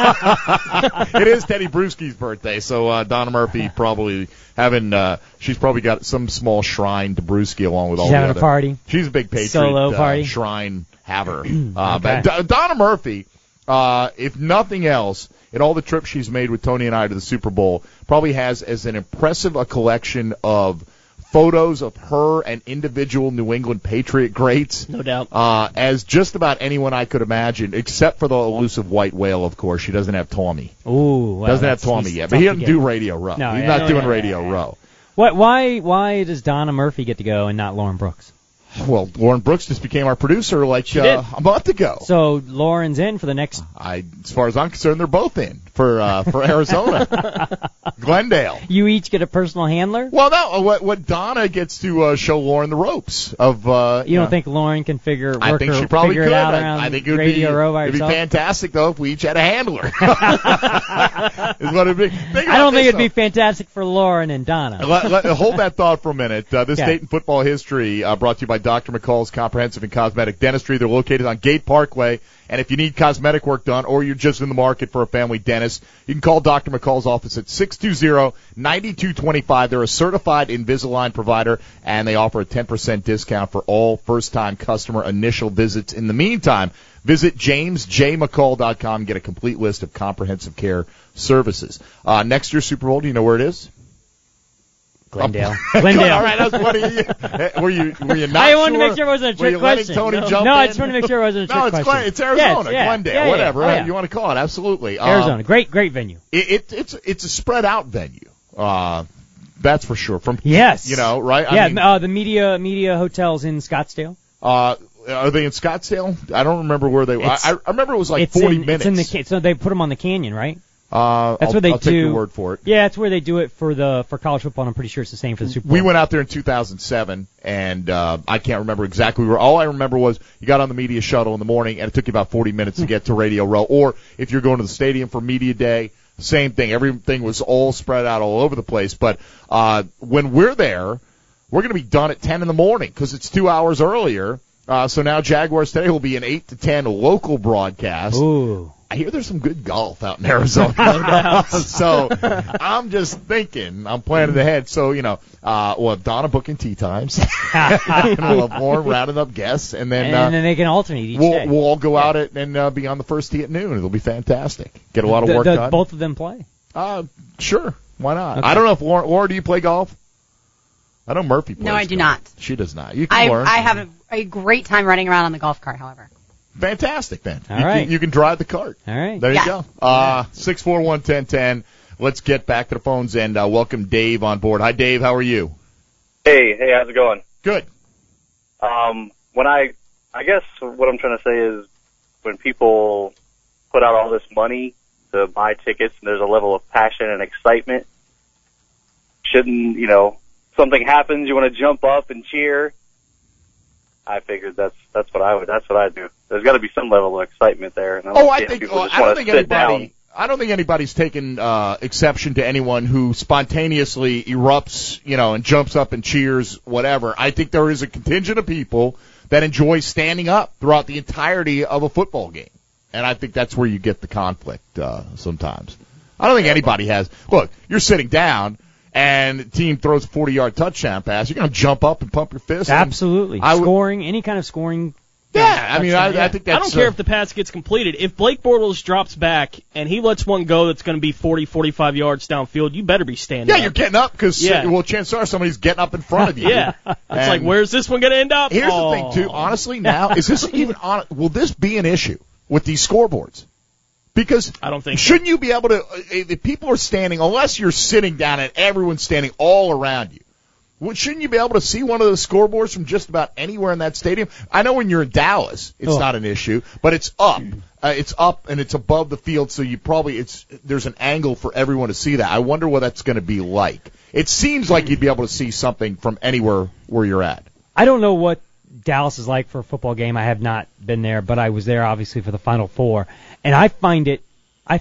It is Teddy Bruschi's birthday, so Donna Murphy probably she's probably got some small shrine to Bruschi along with all the other. She's having a party. She's a big Patriot. Solo party. Shrine haver. Okay. But Donna Murphy, if nothing else, in all the trips she's made with Tony and I to the Super Bowl, probably has as an impressive a collection of photos of her and individual New England Patriot greats. No doubt. As just about anyone I could imagine, except for the elusive white whale, of course. She doesn't have Tommy. Ooh, well, doesn't have Tommy yet, but he doesn't do Radio Row. No, he's not doing Radio Row. Why does Donna Murphy get to go and not Lauren Brooks? Well, Lauren Brooks just became our producer a month ago. So Lauren's in for the next. As far as I'm concerned, they're both in for Arizona, Glendale. You each get a personal handler. Well, no. What Donna gets to show Lauren the ropes of. You don't think Lauren can figure? I think she probably could. It out around I think it would Radio Row by it'd be herself? fantastic though if we each had a handler. Is what it'd be. I don't think it'd be fantastic for Lauren and Donna. Hold that thought for a minute. This date in football history brought to you by Dr. McCall's Comprehensive and Cosmetic Dentistry. They're located on Gate Parkway. And if you need cosmetic work done or you're just in the market for a family dentist, you can call Dr. McCall's office at 620-9225. They're a certified Invisalign provider, and they offer a 10% discount for all first-time customer initial visits. In the meantime, visit jamesjmccall.com and get a complete list of comprehensive care services. Next year's Super Bowl, do you know where it is? Glendale. All right, I was wondering, were you not I wanted sure? to make sure it wasn't a trick question. Tony jump no, in? I just wanted to make sure it wasn't a trick question. It's Arizona, Glendale, whatever Yeah. you want to call it. Absolutely. Arizona, great venue. It's a spread out venue. That's for sure. Yes. Right? Yeah. I mean, the media hotels in Scottsdale. Are they in Scottsdale? I don't remember where they were. I remember it was like 40 minutes. So they put them on the canyon, right? That's where they I'll take your word for it. Yeah, that's where they do it for college football. And I'm pretty sure it's the same for the Super Bowl. We went out there in 2007, and I can't remember exactly where. All I remember was you got on the media shuttle in the morning, and it took you about 40 minutes to get to Radio Row. Or if you're going to the stadium for media day, same thing. Everything was all spread out all over the place. But when we're there, we're going to be done at 10 in the morning because it's 2 hours earlier. So now Jaguars Today will be an 8 to 10 local broadcast. Ooh. I hear there's some good golf out in Arizona. So I'm just thinking, I'm planning ahead. So, we'll have Donna booking tea times. And we'll have Lauren rounding up guests. And then they can alternate each day. We'll all go out and be on the first tee at noon. It'll be fantastic. Get a lot of work done. Both of them play? Sure. Why not? Okay. I don't know if Lauren, do you play golf? I know Murphy plays. No, I do not. She does not. You can learn. I have a great time running around on the golf cart, however. Fantastic, then. All right. You can drive the cart. All right. There you go. 641-1010. Let's get back to the phones and welcome Dave on board. Hi, Dave. How are you? Hey, how's it going? Good. When I guess what I'm trying to say is when people put out all this money to buy tickets and there's a level of passion and excitement, shouldn't, something happens, you want to jump up and cheer. I figured that's what I do. There's got to be some level of excitement there. And I don't think anybody's taken exception to anyone who spontaneously erupts, and jumps up and cheers, whatever. I think there is a contingent of people that enjoy standing up throughout the entirety of a football game, and I think that's where you get the conflict sometimes. I don't think anybody has. Look, you're sitting down. And the team throws a 40-yard touchdown pass, you're going to jump up and pump your fist. Absolutely. Scoring, any kind of scoring. Yeah, I mean, I think that's... I don't care if the pass gets completed. If Blake Bortles drops back and he lets one go that's going to be 40, 45 yards downfield, you better be standing up. Yeah, you're getting up because, chances are somebody's getting up in front of you. Yeah. It's like, where's this one going to end up? Here's the thing, too. Honestly, now, is this even on... Will this be an issue with these scoreboards? Because I don't think shouldn't you be able to, if people are standing, unless you're sitting down and everyone's standing all around you, shouldn't you be able to see one of those scoreboards from just about anywhere in that stadium? I know when you're in Dallas, it's not an issue, but it's up. It's up and it's above the field, so there's an angle for everyone to see that. I wonder what that's going to be like. It seems like you'd be able to see something from anywhere where you're at. I don't know what Dallas is like for a football game. I have not been there, but I was there obviously for the Final Four, and I found it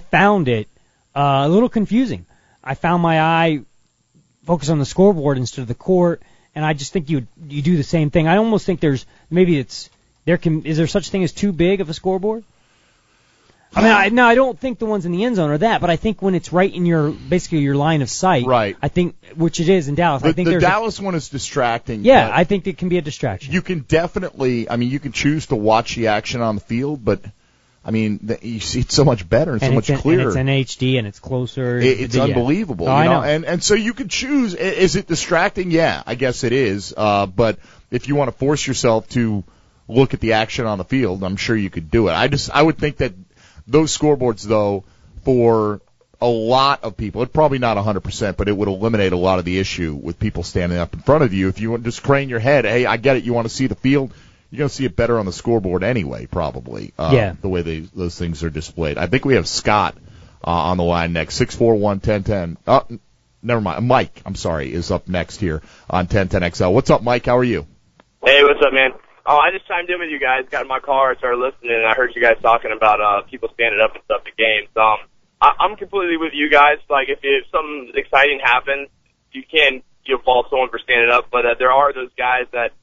a little confusing. I found my eye focused on the scoreboard instead of the court, and I just think you do the same thing. I almost think is there such thing as too big of a scoreboard? I mean, I don't think the ones in the end zone are that, but I think when it's right in your line of sight, right. I think, which it is in Dallas. I think the Dallas one is distracting. Yeah, I think it can be a distraction. You can definitely, you can choose to watch the action on the field, but you see it so much better and so much clearer. And it's in HD and it's closer. It's unbelievable. I know. And so you can choose. Is it distracting? Yeah, I guess it is. But if you want to force yourself to look at the action on the field, I'm sure you could do it. I would think that those scoreboards, though, for a lot of people, it's probably not 100%, but it would eliminate a lot of the issue with people standing up in front of you. If you want to just crane your head, hey, I get it, you want to see the field, you're going to see it better on the scoreboard anyway, probably, the way those things are displayed. I think we have Scott on the line next, 641-1010. Oh, never mind. Mike, is up next here on 1010XL. What's up, Mike? How are you? Hey, what's up, man? Oh, I just chimed in with you guys, got in my car, started listening, and I heard you guys talking about people standing up and stuff at games. I'm completely with you guys. Like, if something exciting happens, you can't fault someone for standing up, but there are those guys that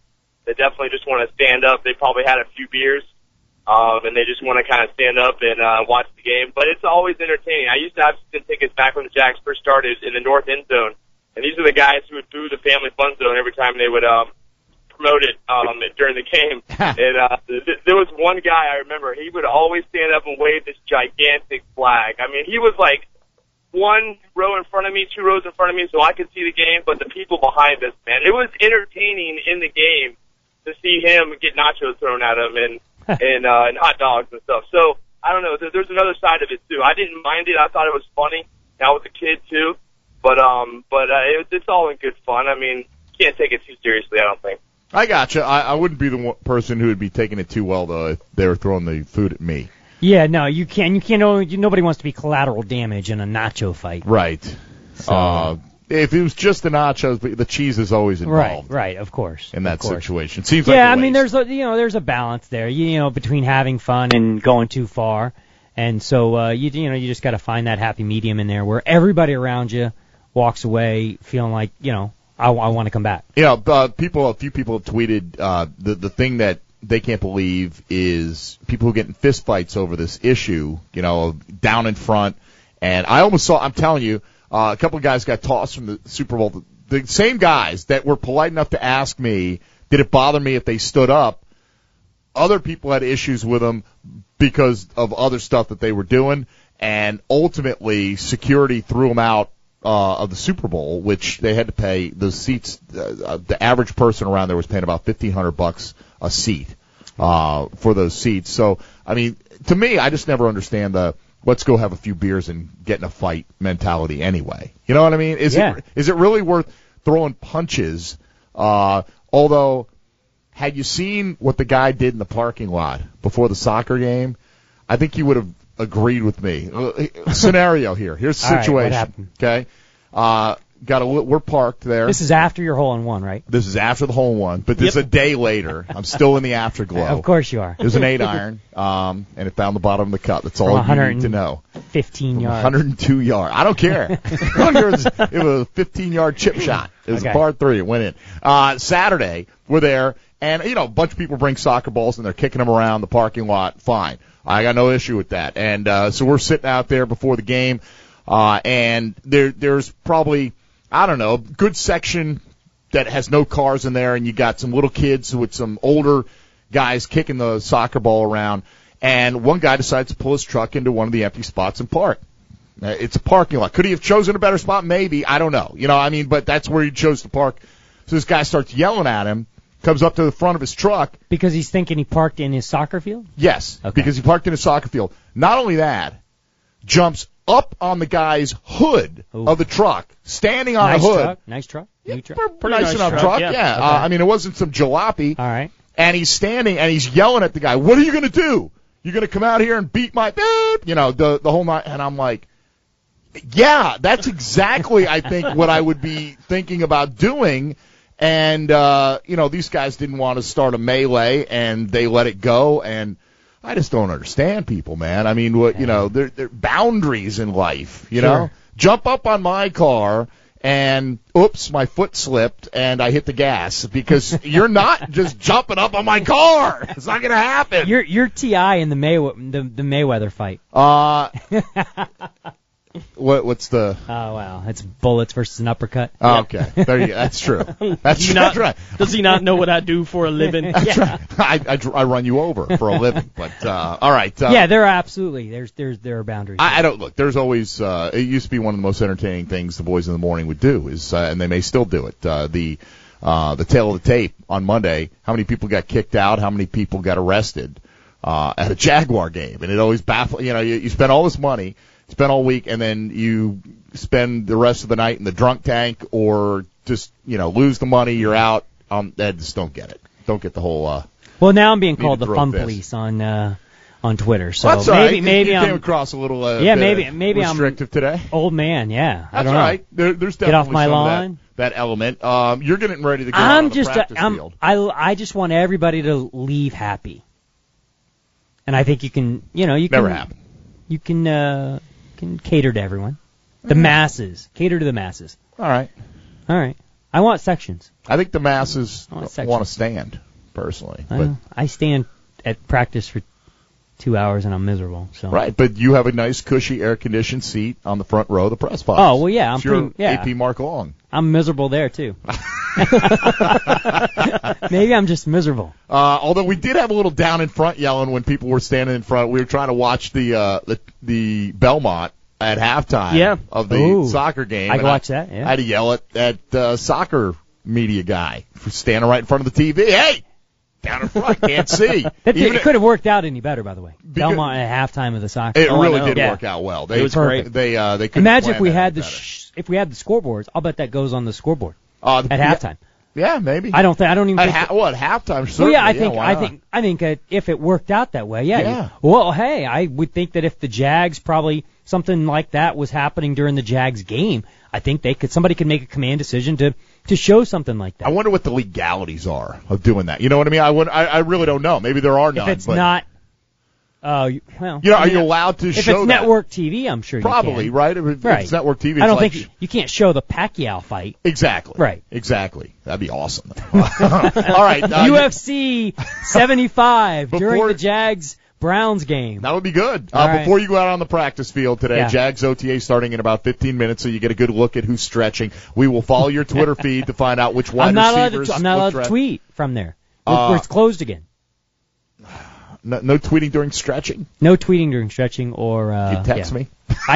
that definitely just want to stand up. They probably had a few beers, and they just want to kind of stand up and watch the game. But it's always entertaining. I used to have season tickets back when the Jags first started in the north end zone, and these are the guys who would boo the family fun zone every time they would promote it during the game. And there was one guy I remember. He would always stand up and wave this gigantic flag. I mean, he was like one row in front of me, 2 rows in front of me, so I could see the game, but the people behind us, man, it was entertaining in the game to see him get nachos thrown at him and hot dogs and stuff. So I don't know. There's another side of it too. I didn't mind it. I thought it was funny. I was a kid too, but it's all in good fun. I mean, you can't take it too seriously, I don't think. I gotcha. I wouldn't be the person who would be taking it too well though if they were throwing the food at me. Yeah, no, you can't. Nobody wants to be collateral damage in a nacho fight. Right. So. If it was just the nachos, but the cheese is always involved. Right, of course. In that of course. situation. Seems like I mean, there's a balance there, between having fun and going too far. And so, you just got to find that happy medium in there where everybody around you walks away feeling like, I want to come back. Yeah, a few people have tweeted, the thing that they can't believe is people who get in fist fights over this issue, down in front. And I almost saw, I'm telling you, a couple of guys got tossed from the Super Bowl. The same guys that were polite enough to ask me, did it bother me if they stood up? Other people had issues with them because of other stuff that they were doing. And ultimately, security threw them out of the Super Bowl, which they had to pay the seats. The average person around there was paying about $1,500 a seat for those seats. So, I mean, to me, I just never understand the let's go have a few beers and get in a fight mentality anyway. You know what I mean? Is it really worth throwing punches? Although, had you seen what the guy did in the parking lot before the soccer game, I think you would have agreed with me. Scenario here. Here's the situation. All right, what happened? Okay. We're parked there. This is after your hole-in-one, right? This is after the hole-in-one, but this is a day later. I'm still in the afterglow. Of course you are. It was an 8-iron, and it found the bottom of the cup. That's all you need to know. 15 yards. 102 yards. I don't care. It was a 15-yard chip shot. It was a par 3. It went in. Saturday, we're there, and, a bunch of people bring soccer balls, and they're kicking them around the parking lot. Fine. I got no issue with that. And so we're sitting out there before the game, and there's probably, I don't know, a good section that has no cars in there, and you got some little kids with some older guys kicking the soccer ball around, and one guy decides to pull his truck into one of the empty spots and park. It's a parking lot. Could he have chosen a better spot? Maybe. I don't know. But that's where he chose to park. So this guy starts yelling at him, comes up to the front of his truck. Because he's thinking he parked in his soccer field? Yes, because he parked in his soccer field. Not only that, jumps up on the guy's hood of the truck, standing on the hood. Nice truck. Yeah, pretty nice enough truck. Yeah. Okay. It wasn't some jalopy. All right. And he's standing and he's yelling at the guy, "What are you going to do? You're going to come out here and beat my beep?" The whole night. And I'm like, yeah, that's exactly, I think, what I would be thinking about doing. And, these guys didn't want to start a melee, and they let it go. And I just don't understand people, man. I mean, there are boundaries in life, you know? Jump up on my car, and, oops, my foot slipped, and I hit the gas. Because you're not just jumping up on my car. It's not going to happen. You're T.I. in the Mayweather fight. What's the? Oh, wow. It's bullets versus an uppercut. Oh, okay. There you go. That's true. That's right. Does he not know what I do for a living? That's right. I run you over for a living. But, all right. Yeah, there are absolutely. There are boundaries. I don't look. There's always, it used to be one of the most entertaining things the boys in the morning would do and they may still do it. The tail of the tape on Monday, how many people got kicked out, how many people got arrested, at a Jaguar game. And it always baffles, you spend all this money, spend all week, and then you spend the rest of the night in the drunk tank, or just lose the money. You're out. I just don't get it. Don't get the whole. Well, now I'm being called the fun police on Twitter. So that's maybe you I'm came across a little maybe restrictive today. Old man, yeah. That's right. There's definitely get off my some lawn. Of that element. You're getting ready to go on the practice field. I just want everybody to leave happy, and I think you can. Never happen. You can cater to everyone. The masses. Cater to the masses. All right. I want sections. I think the masses want to stand. personally. But I stand at practice for 2 hours and I'm miserable. So right, but you have a nice, cushy, air-conditioned seat on the front row of the press box. Oh well, yeah, AP Mark Long. I'm miserable there too. Maybe I'm just miserable. Although we did have a little down in front yelling when people were standing in front. We were trying to watch the Belmont at halftime of the soccer game. I can watch that. Yeah. I had to yell at soccer media guy for standing right in front of the TV. Hey, down in front, can't see. It could have worked out any better, by the way. Belmont at halftime of the soccer. It really did work out well. It was great. They couldn't imagine if we had if we had the scoreboards. I'll bet that goes on the scoreboard at halftime. Yeah, maybe. I don't even think at halftime. Certainly. Well, yeah, I think if it worked out that way, well, hey, I would think that if the Jags probably something like that was happening during the Jags game, I think somebody could make a command decision to show something like that. I wonder what the legalities are of doing that. You know what I mean? I really don't know. Maybe there are none. If it's not. Are you allowed to show if it's network TV? I'm sure probably you can. Right. If it's network TV, I don't think you can't show the Pacquiao fight. Exactly. Right. Exactly. That'd be awesome. All right. UFC 75 during the Jags Browns game. That would be good. Before you go out on the practice field today, Jags OTA starting in about 15 minutes, so you get a good look at who's stretching. We will follow your Twitter feed to find out which wide receivers. I'm not allowed to tweet from there. Where it's closed again. No tweeting during stretching? No tweeting during stretching or... you text me?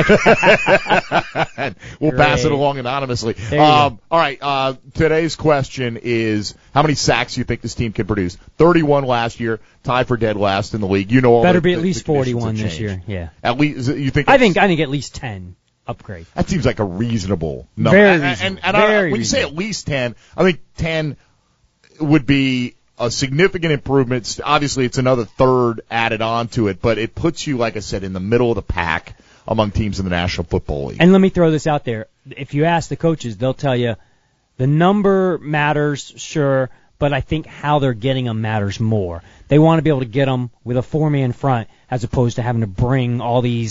We'll pass it along anonymously. All right, today's question is how many sacks you think this team can produce? 31 last year, tied for dead last in the league. You know, better be at least 41 this year. Yeah. At least you think? I think at least 10 upgrade. That seems like a reasonable number. Very reasonable. And when you say at least 10, I think 10 would be a significant improvement. Obviously, it's another third added on to it, but it puts you, like I said, in the middle of the pack among teams in the National Football League. And let me throw this out there. If you ask the coaches, they'll tell you the number matters, sure, but I think how they're getting them matters more. They want to be able to get them with a four-man front as opposed to having to bring all these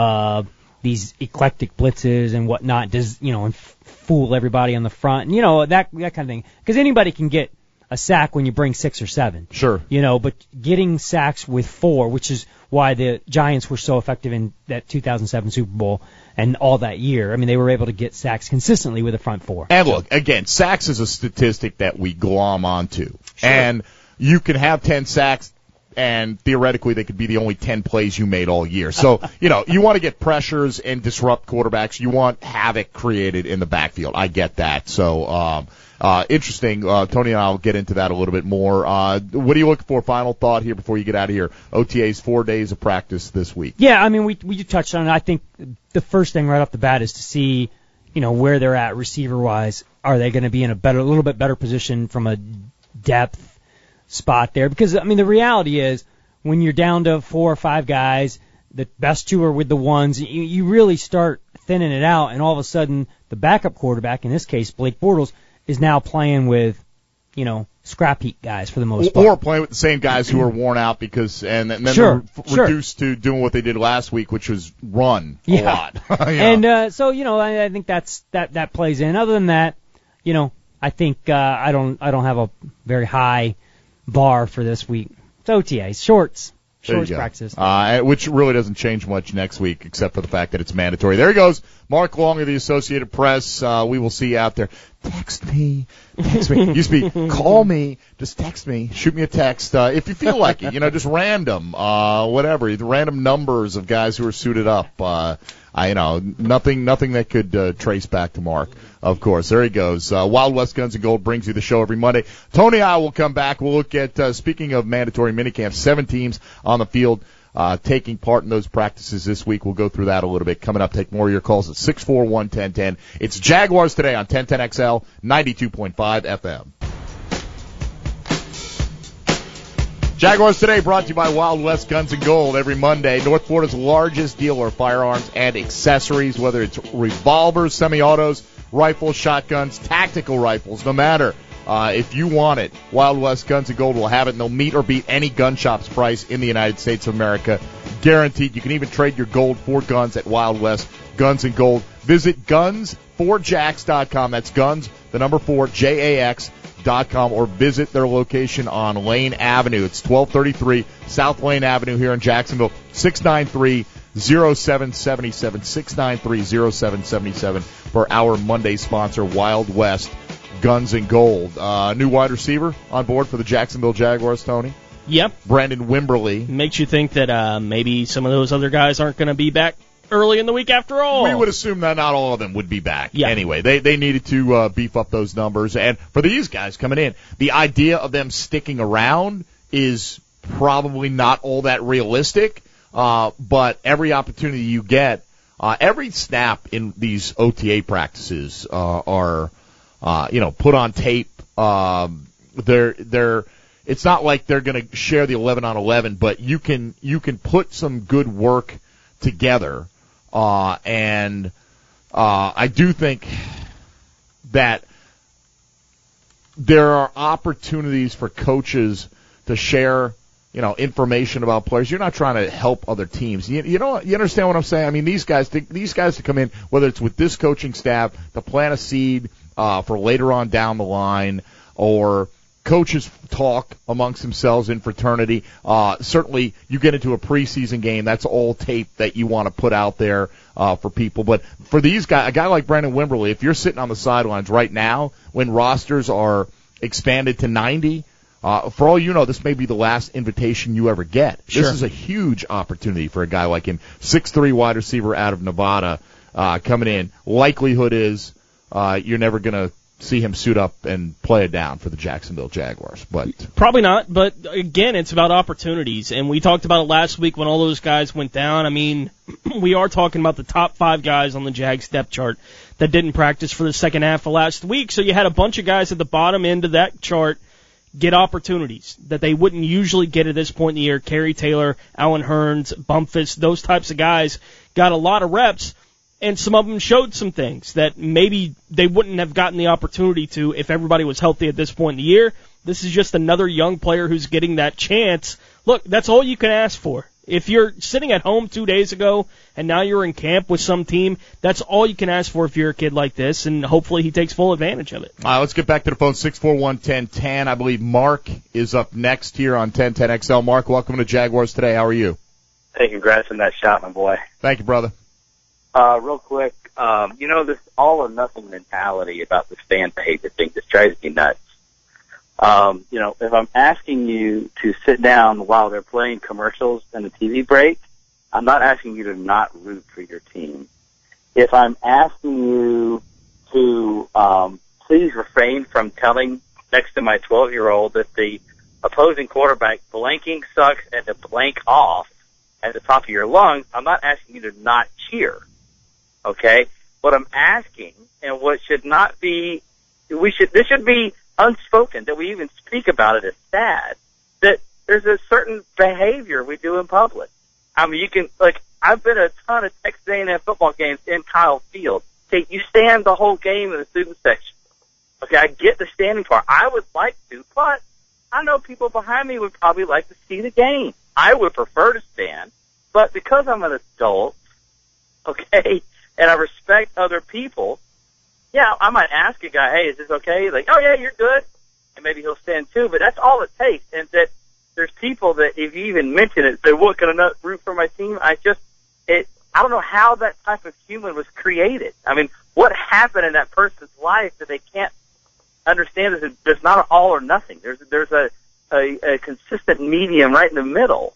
eclectic blitzes and whatnot, and fool everybody on the front, and that kind of thing. Because anybody can get a sack when you bring 6 or 7. Sure. But getting sacks with 4, which is why the Giants were so effective in that 2007 Super Bowl and all that year. I mean, they were able to get sacks consistently with a front 4. And look, again, sacks is a statistic that we glom onto. Sure. And you can have 10 sacks, and theoretically they could be the only 10 plays you made all year. So, you want to get pressures and disrupt quarterbacks. You want havoc created in the backfield. I get that. So, interesting. Tony and I will get into that a little bit more. What are you looking for? Final thought here before you get out of here. OTA's 4 days of practice this week. Yeah, I mean, we touched on it. I think the first thing right off the bat is to see, where they're at receiver-wise. Are they going to be in a little bit better position from a depth spot there? Because, I mean, the reality is when you're down to 4 or 5 guys, the best 2 are with the ones, you really start thinning it out, and all of a sudden the backup quarterback, in this case Blake Bortles, is now playing with, scrap heap guys for the most part. Or playing with the same guys who are worn out then they're reduced to doing what they did last week, which was run a lot. And so, I think that plays in. Other than that, I think I don't have a very high bar for this week. It's OTAs, shorts practices. Which really doesn't change much next week, except for the fact that it's mandatory. There he goes, Mark Long of the Associated Press. We will see you out there. Text me. Used to be, call me. Just text me. Shoot me a text if you feel like it. Just random, whatever. The random numbers of guys who are suited up. Nothing that could trace back to Mark. Of course, there he goes. Wild West Guns and Gold brings you the show every Monday. Tony and I will come back. We'll look at, speaking of mandatory minicamps, 7 teams on the field taking part in those practices this week. We'll go through that a little bit. Coming up, take more of your calls at 641-1010. It's Jaguars Today on 1010XL, 92.5 FM. Jaguars Today brought to you by Wild West Guns and Gold every Monday. North Florida's largest dealer of firearms and accessories, whether it's revolvers, semi-autos, rifles, shotguns, tactical rifles, no matter. If you want it, Wild West Guns and Gold will have it, and they'll meet or beat any gun shop's price in the United States of America. Guaranteed. You can even trade your gold for guns at Wild West Guns and Gold. Visit guns4jax.com. That's guns, the number 4, JAX. jaguarsjaguars.com or visit their location on Lane Avenue. It's 1233 South Lane Avenue here in Jacksonville. 693-0777, 693-0777 for our Monday sponsor, Wild West Guns and Gold. New wide receiver on board for the Jacksonville Jaguars, Tony. Yep. Brandon Wimberly. Makes you think that maybe some of those other guys aren't going to be back early in the week after all. We would assume that not all of them would be back. Yeah. Anyway, they needed to beef up those numbers. And for these guys coming in, the idea of them sticking around is probably not all that realistic. But every opportunity you get, every snap in these OTA practices are put on tape. It's not like they're going to share the 11 on 11, but you can put some good work together. And I do think that there are opportunities for coaches to share, information about players. You're not trying to help other teams. You understand what I'm saying? I mean, these guys to come in, whether it's with this coaching staff, to plant a seed for later on down the line, or coaches talk amongst themselves in fraternity. Certainly, you get into a preseason game, that's all tape that you want to put out there for people. But for these guys, a guy like Brandon Wimberly, if you're sitting on the sidelines right now when rosters are expanded to 90, for all you know, this may be the last invitation you ever get. Sure. This is a huge opportunity for a guy like him. 6'3" wide receiver out of Nevada coming in. Likelihood is you're never going to see him suit up and play it down for the Jacksonville Jaguars. But probably not, but again, it's about opportunities. And we talked about it last week when all those guys went down. I mean, we are talking about the top 5 guys on the Jag depth chart that didn't practice for the second half of last week. So you had a bunch of guys at the bottom end of that chart get opportunities that they wouldn't usually get at this point in the year. Kerry Taylor, Allen Hurns, Bumpus, those types of guys got a lot of reps. And some of them showed some things that maybe they wouldn't have gotten the opportunity to if everybody was healthy at this point in the year. This is just another young player who's getting that chance. Look, that's all you can ask for. If you're sitting at home 2 days ago and now you're in camp with some team, that's all you can ask for if you're a kid like this, and hopefully he takes full advantage of it. All right, let's get back to the phone, 641-1010. I believe Mark is up next here on 1010XL. Mark, welcome to Jaguars Today. How are you? Hey, congrats on that shot, my boy. Thank you, brother. Real quick, this all or nothing mentality about the fan behavior thing just drives me nuts. If I'm asking you to sit down while they're playing commercials in the TV break, I'm not asking you to not root for your team. If I'm asking you to please refrain from telling next to my 12-year-old that the opposing quarterback blanking sucks and to blank off at the top of your lungs, I'm not asking you to not cheer. Okay? What I'm asking, and what should not be, this should be unspoken, that we even speak about it as sad, that there's a certain behavior we do in public. I mean, I've been at a ton of Texas A&M football games in Kyle Field. Okay, you stand the whole game in the student section. Okay, I get the standing part. I would like to, but I know people behind me would probably like to see the game. I would prefer to stand, but because I'm an adult, okay, and I respect other people, yeah, I might ask a guy, hey, is this okay? Like, oh, yeah, you're good. And maybe he'll stand too, but that's all it takes. And that there's people that, if you even mention it, say, what, can I not root for my team? I don't know how that type of human was created. I mean, what happened in that person's life that they can't understand that there's not an all or nothing. There's a consistent medium right in the middle.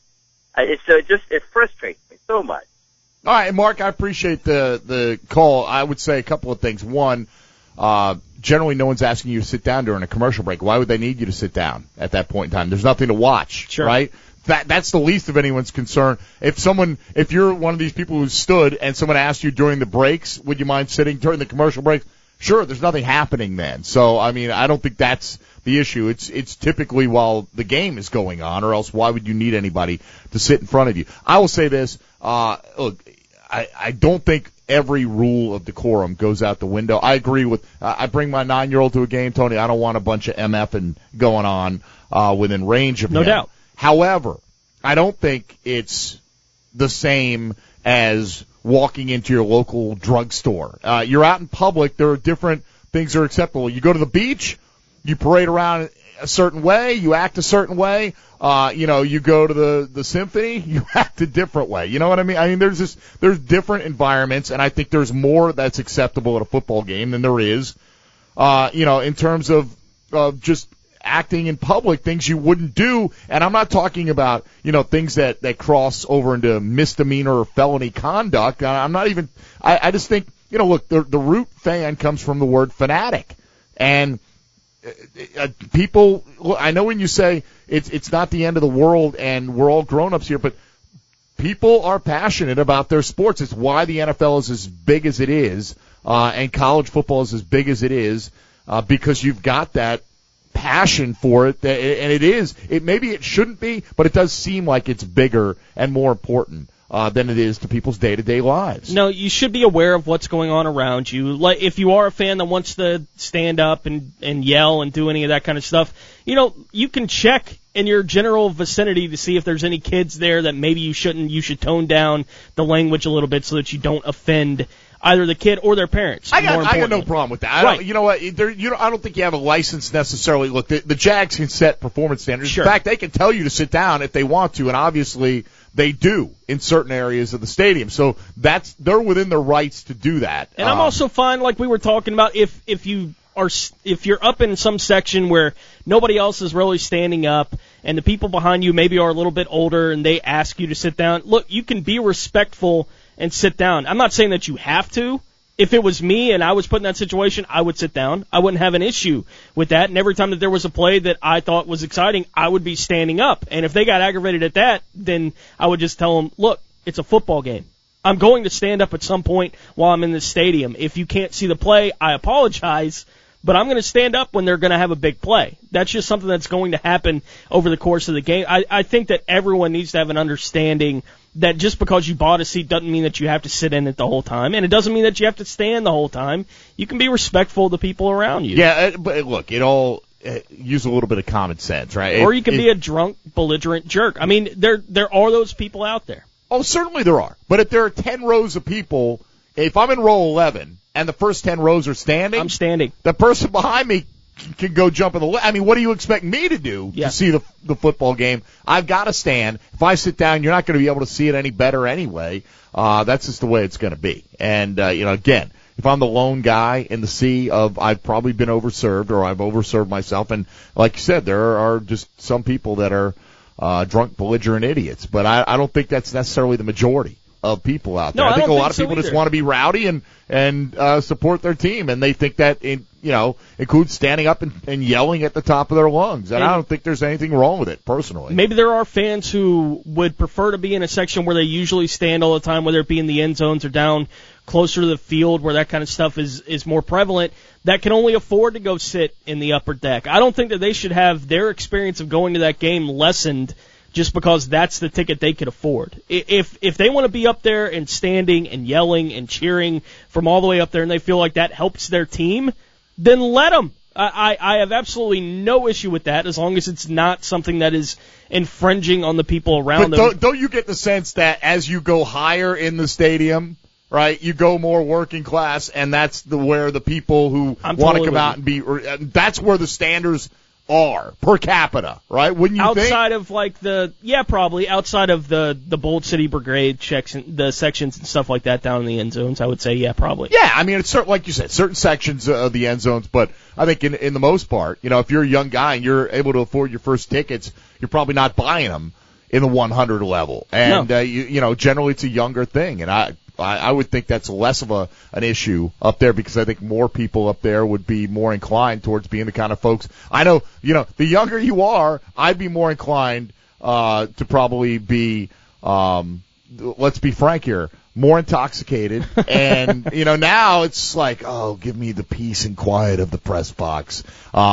It frustrates me so much. All right, Mark, I appreciate the call. I would say a couple of things. One, generally no one's asking you to sit down during a commercial break. Why would they need you to sit down at that point in time? There's nothing to watch, sure, right? That's the least of anyone's concern. If you're one of these people who stood and someone asked you during the breaks, would you mind sitting during the commercial breaks? Sure, there's nothing happening then. So, I mean, I don't think that's the issue. It's typically while the game is going on, or else why would you need anybody to sit in front of you? I will say this, look, I don't think every rule of decorum goes out the window. I agree with, I bring my 9-year-old to a game, Tony. I don't want a bunch of MFing going on within range of him. No doubt. However, I don't think it's the same as walking into your local drugstore. You're out in public. There are different things that are acceptable. You go to the beach, you parade around a certain way, you act a certain way. You go to the symphony, you act a different way. You know what I mean? I mean, there's different environments, and I think there's more that's acceptable at a football game than there is, in terms of just acting in public, things you wouldn't do. And I'm not talking about, things that cross over into misdemeanor or felony conduct. I'm not even, I just think, look, the root fan comes from the word fanatic. And people, I know when you say it's not the end of the world and we're all grown-ups here, but people are passionate about their sports. It's why the NFL is as big as it is, and college football is as big as it is, because you've got that passion for it, and maybe it shouldn't be, but it does seem like it's bigger and more important than it is to people's day-to-day lives. No, you should be aware of what's going on around you. Like, if you are a fan that wants to stand up and yell and do any of that kind of stuff, you can check in your general vicinity to see if there's any kids there that maybe you shouldn't. You should tone down the language a little bit so that you don't offend either the kid or their parents. I got no problem with that. Right. You know what? I don't think you have a license necessarily. Look, the Jags can set performance standards. Sure. In fact, they can tell you to sit down if they want to, and obviously they do in certain areas of the stadium. So they're within their rights to do that. And I'm also fine, like we were talking about, if you're up in some section where nobody else is really standing up and the people behind you maybe are a little bit older and they ask you to sit down, look, you can be respectful and sit down. I'm not saying that you have to. If it was me and I was put in that situation, I would sit down. I wouldn't have an issue with that. And every time that there was a play that I thought was exciting, I would be standing up. And if they got aggravated at that, then I would just tell them, look, it's a football game. I'm going to stand up at some point while I'm in the stadium. If you can't see the play, I apologize, but I'm going to stand up when they're going to have a big play. That's just something that's going to happen over the course of the game. I think that everyone needs to have an understanding that just because you bought a seat doesn't mean that you have to sit in it the whole time, and it doesn't mean that you have to stand the whole time. You can be respectful of the people around you. Yeah, but look, use a little bit of common sense, right? Or you can be a drunk, belligerent jerk. I mean, there are those people out there. Oh, certainly there are. But if there are 10 rows of people, if I'm in row 11 and the first 10 rows are standing, I'm standing. The person behind me can go jump in the I mean, what do you expect me to do to see the football game? I've got to stand. If I sit down, you're not going to be able to see it any better anyway. That's just the way it's going to be. And, again, if I'm the lone guy in the sea of I've probably been overserved or I've overserved myself, and like you said, there are just some people that are drunk, belligerent idiots. But I don't think that's necessarily the majority of people out there. No, I think a lot of so people either. just want to be rowdy and support their team, and they think that includes standing up and yelling at the top of their lungs. And I don't think there's anything wrong with it, personally. Maybe there are fans who would prefer to be in a section where they usually stand all the time, whether it be in the end zones or down closer to the field where that kind of stuff is more prevalent, that can only afford to go sit in the upper deck. I don't think that they should have their experience of going to that game lessened just because that's the ticket they could afford. If they want to be up there and standing and yelling and cheering from all the way up there and they feel like that helps their team, then let them. I have absolutely no issue with that as long as it's not something that is infringing on the people around them. Don't you get the sense that as you go higher in the stadium, right, you go more working class, and that's where the people who want to come out and be, that's where the standards are per capita, right? Wouldn't you think? Outside of probably outside of the Bold City Brigade the sections and stuff like that down in the end zones, I would say probably. Yeah, I mean, it's certain, like you said, certain sections of the end zones, but I think in the most part, if you're a young guy and you're able to afford your first tickets, you're probably not buying them in the 100 level, and generally it's a younger thing, and I would think that's less of an issue up there because I think more people up there would be more inclined towards being the kind of folks. I know, the younger you are, I'd be more inclined to probably be, let's be frank here, more intoxicated. And, now it's like, oh, give me the peace and quiet of the press box.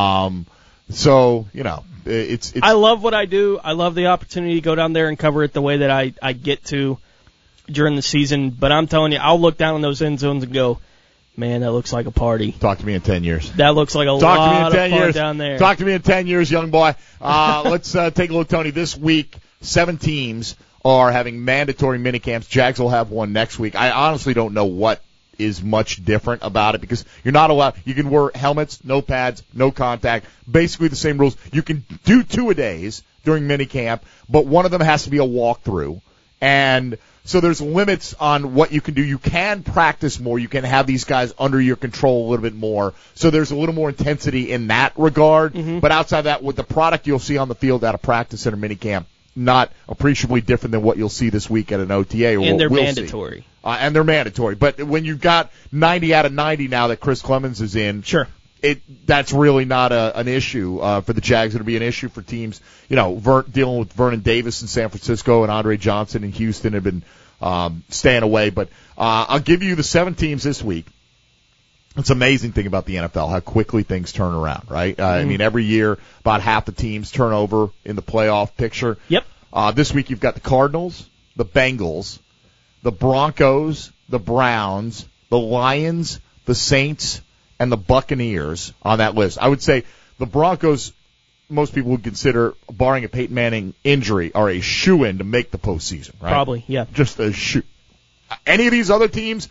So, it's I love what I do. I love the opportunity to go down there and cover it the way that I get to during the season, but I'm telling you, I'll look down in those end zones and go, man, that looks like a party. Talk to me in 10 years. That looks like a lot of fun down there. Talk to me in 10 years, young boy. Let's take a look, Tony. This week, 7 teams are having mandatory minicamps. Jags will have one next week. I honestly don't know what is much different about it because you're not allowed. You can wear helmets, no pads, no contact, basically the same rules. You can do 2-a-days during minicamp, but one of them has to be a walkthrough. And so there's limits on what you can do. You can practice more. You can have these guys under your control a little bit more. So there's a little more intensity in that regard. But outside of that, with the product you'll see on the field at a practice center minicamp, not appreciably different than what you'll see this week at an OTA. Or and they're we'll mandatory. And they're mandatory. But when you've got 90 out of 90 now that Chris Clemens is in, sure, that's really not an issue for the Jags. It'll be an issue for teams, dealing with Vernon Davis in San Francisco and Andre Johnson in Houston have been staying away. But I'll give you the 7 teams this week. It's an amazing thing about the NFL, how quickly things turn around, right? I mean, every year about half the teams turn over in the playoff picture. Yep. This week you've got the Cardinals, the Bengals, the Broncos, the Browns, the Lions, the Saints, and the Buccaneers on that list. I would say the Broncos, most people would consider, barring a Peyton Manning injury, are a shoo-in to make the postseason, right? Probably, yeah. Just a shoe. Any of these other teams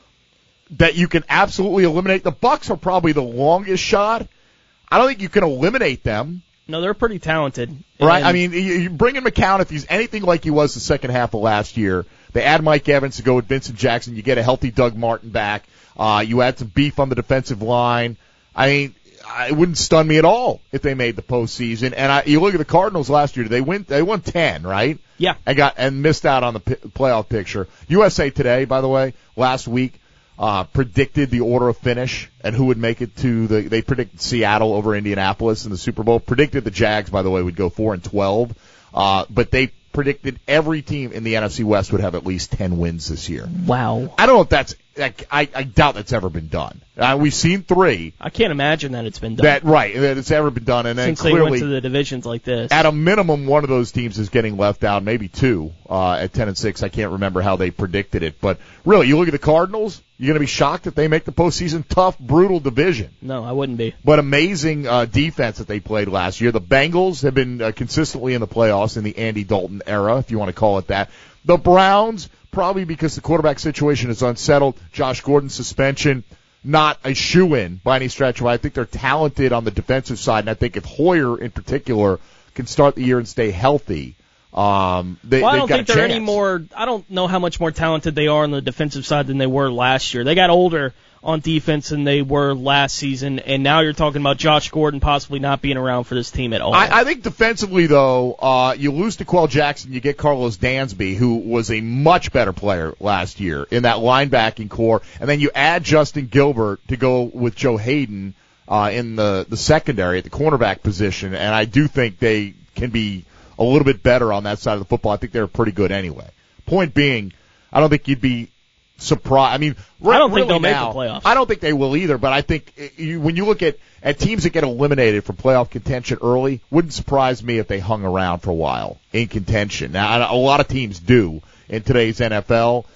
that you can absolutely eliminate, the Bucs are probably the longest shot. I don't think you can eliminate them. No, they're pretty talented. Right? I mean, you bring in McCown, if he's anything like he was the second half of last year. They add Mike Evans to go with Vincent Jackson. You get a healthy Doug Martin back. You add some beef on the defensive line. I mean, it wouldn't stun me at all if they made the postseason. And you look at the Cardinals last year. They won 10, right? Yeah. And missed out on the playoff picture. USA Today, by the way, last week, predicted the order of finish and who would make it to they predicted Seattle over Indianapolis in the Super Bowl. Predicted the Jags, by the way, would go 4-12. But they predicted every team in the NFC West would have at least 10 wins this year. Wow. I don't know if that's, I doubt that's ever been done. We've seen 3. I can't imagine that it's been done. That it's ever been done. And then since clearly, they went to the divisions like this. At a minimum, one of those teams is getting left out, maybe 2 at 10-6. I can't remember how they predicted it. But really, you look at the Cardinals, you're going to be shocked if they make the postseason. Tough, brutal division. No, I wouldn't be. But amazing defense that they played last year. The Bengals have been consistently in the playoffs in the Andy Dalton era, if you want to call it that. The Browns, probably because the quarterback situation is unsettled. Josh Gordon's suspension, not a shoo-in by any stretch. I think they're talented on the defensive side, and I think if Hoyer in particular can start the year and stay healthy, I don't think they're any more. I don't know how much more talented they are on the defensive side than they were last year. They got older on defense than they were last season, and now you're talking about Josh Gordon possibly not being around for this team at all. I think defensively, though, you lose to Quell Jackson, you get Carlos Dansby, who was a much better player last year in that linebacking core, and then you add Justin Gilbert to go with Joe Hayden in the secondary at the cornerback position, and I do think they can be a little bit better on that side of the football. I think they're pretty good anyway. Point being, I don't think you'd be surprised. I mean, I don't think they'll make the playoffs. I don't think they will either, but I think when you look at teams that get eliminated from playoff contention early, wouldn't surprise me if they hung around for a while in contention. Now, a lot of teams do in today's NFL,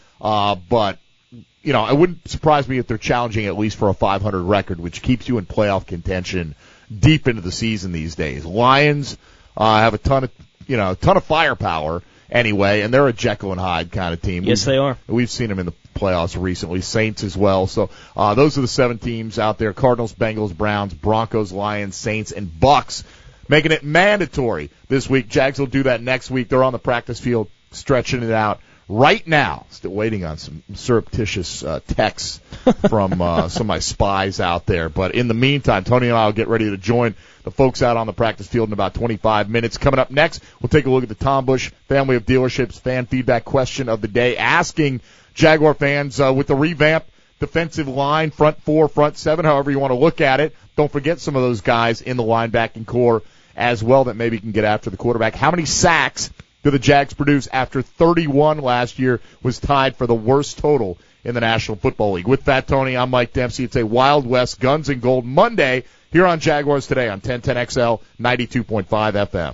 but it wouldn't surprise me if they're challenging at least for a 500 record, which keeps you in playoff contention deep into the season these days. Lions have a ton of firepower anyway, and they're a Jekyll and Hyde kind of team. Yes, they are. We've seen them in the playoffs recently. Saints as well. So those are the 7 teams out there: Cardinals, Bengals, Browns, Broncos, Lions, Saints, and Bucks, making it mandatory this week. Jags will do that next week. They're on the practice field stretching it out right now. Still waiting on some surreptitious texts from some of my spies out there. But in the meantime, Tony and I will get ready to join the folks out on the practice field in about 25 minutes. Coming up next, we'll take a look at the Tom Busch Family of Dealerships fan feedback question of the day, asking Jaguar fans with the revamped defensive line, front 4, front 7, however you want to look at it. Don't forget some of those guys in the linebacking core as well that maybe can get after the quarterback. How many sacks do the Jags produce after 31 last year was tied for the worst total in the National Football League? With that, Tony, I'm Mike Dempsey. It's a Wild West Guns and Gold Monday here on Jaguars Today on 1010XL 92.5 FM.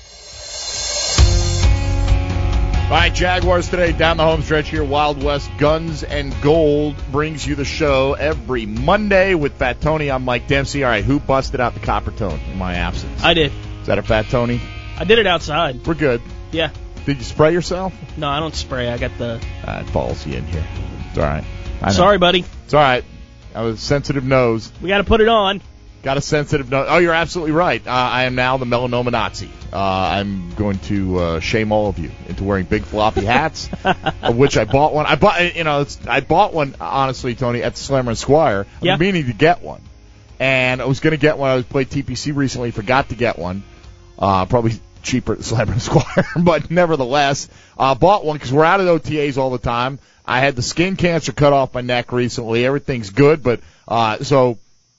All right, Jaguars Today down the home stretch here. Wild West Guns and Gold brings you the show every Monday with Fat Tony. I'm Mike Dempsey. All right, who busted out the copper tone in my absence? I did. Is that a Fat Tony? I did it outside. We're good. Yeah. Did you spray yourself? No, I don't spray. I got the... It follows you in here. It's all right. Sorry, buddy. It's all right. I was a sensitive nose. We got to put it on. Got a sensitive nose. Oh, you're absolutely right. I am now the melanoma Nazi. I'm going to shame all of you into wearing big floppy hats, of which I bought one. I bought one, honestly, Tony, at the Slammer and Squire. Yeah. I'm meaning to get one. And I was going to get one. I played TPC recently, forgot to get one. Probably cheaper at the Slammer and Squire, but nevertheless, bought one because we're out of OTAs all the time. I had the skin cancer cut off my neck recently. Everything's good, but so,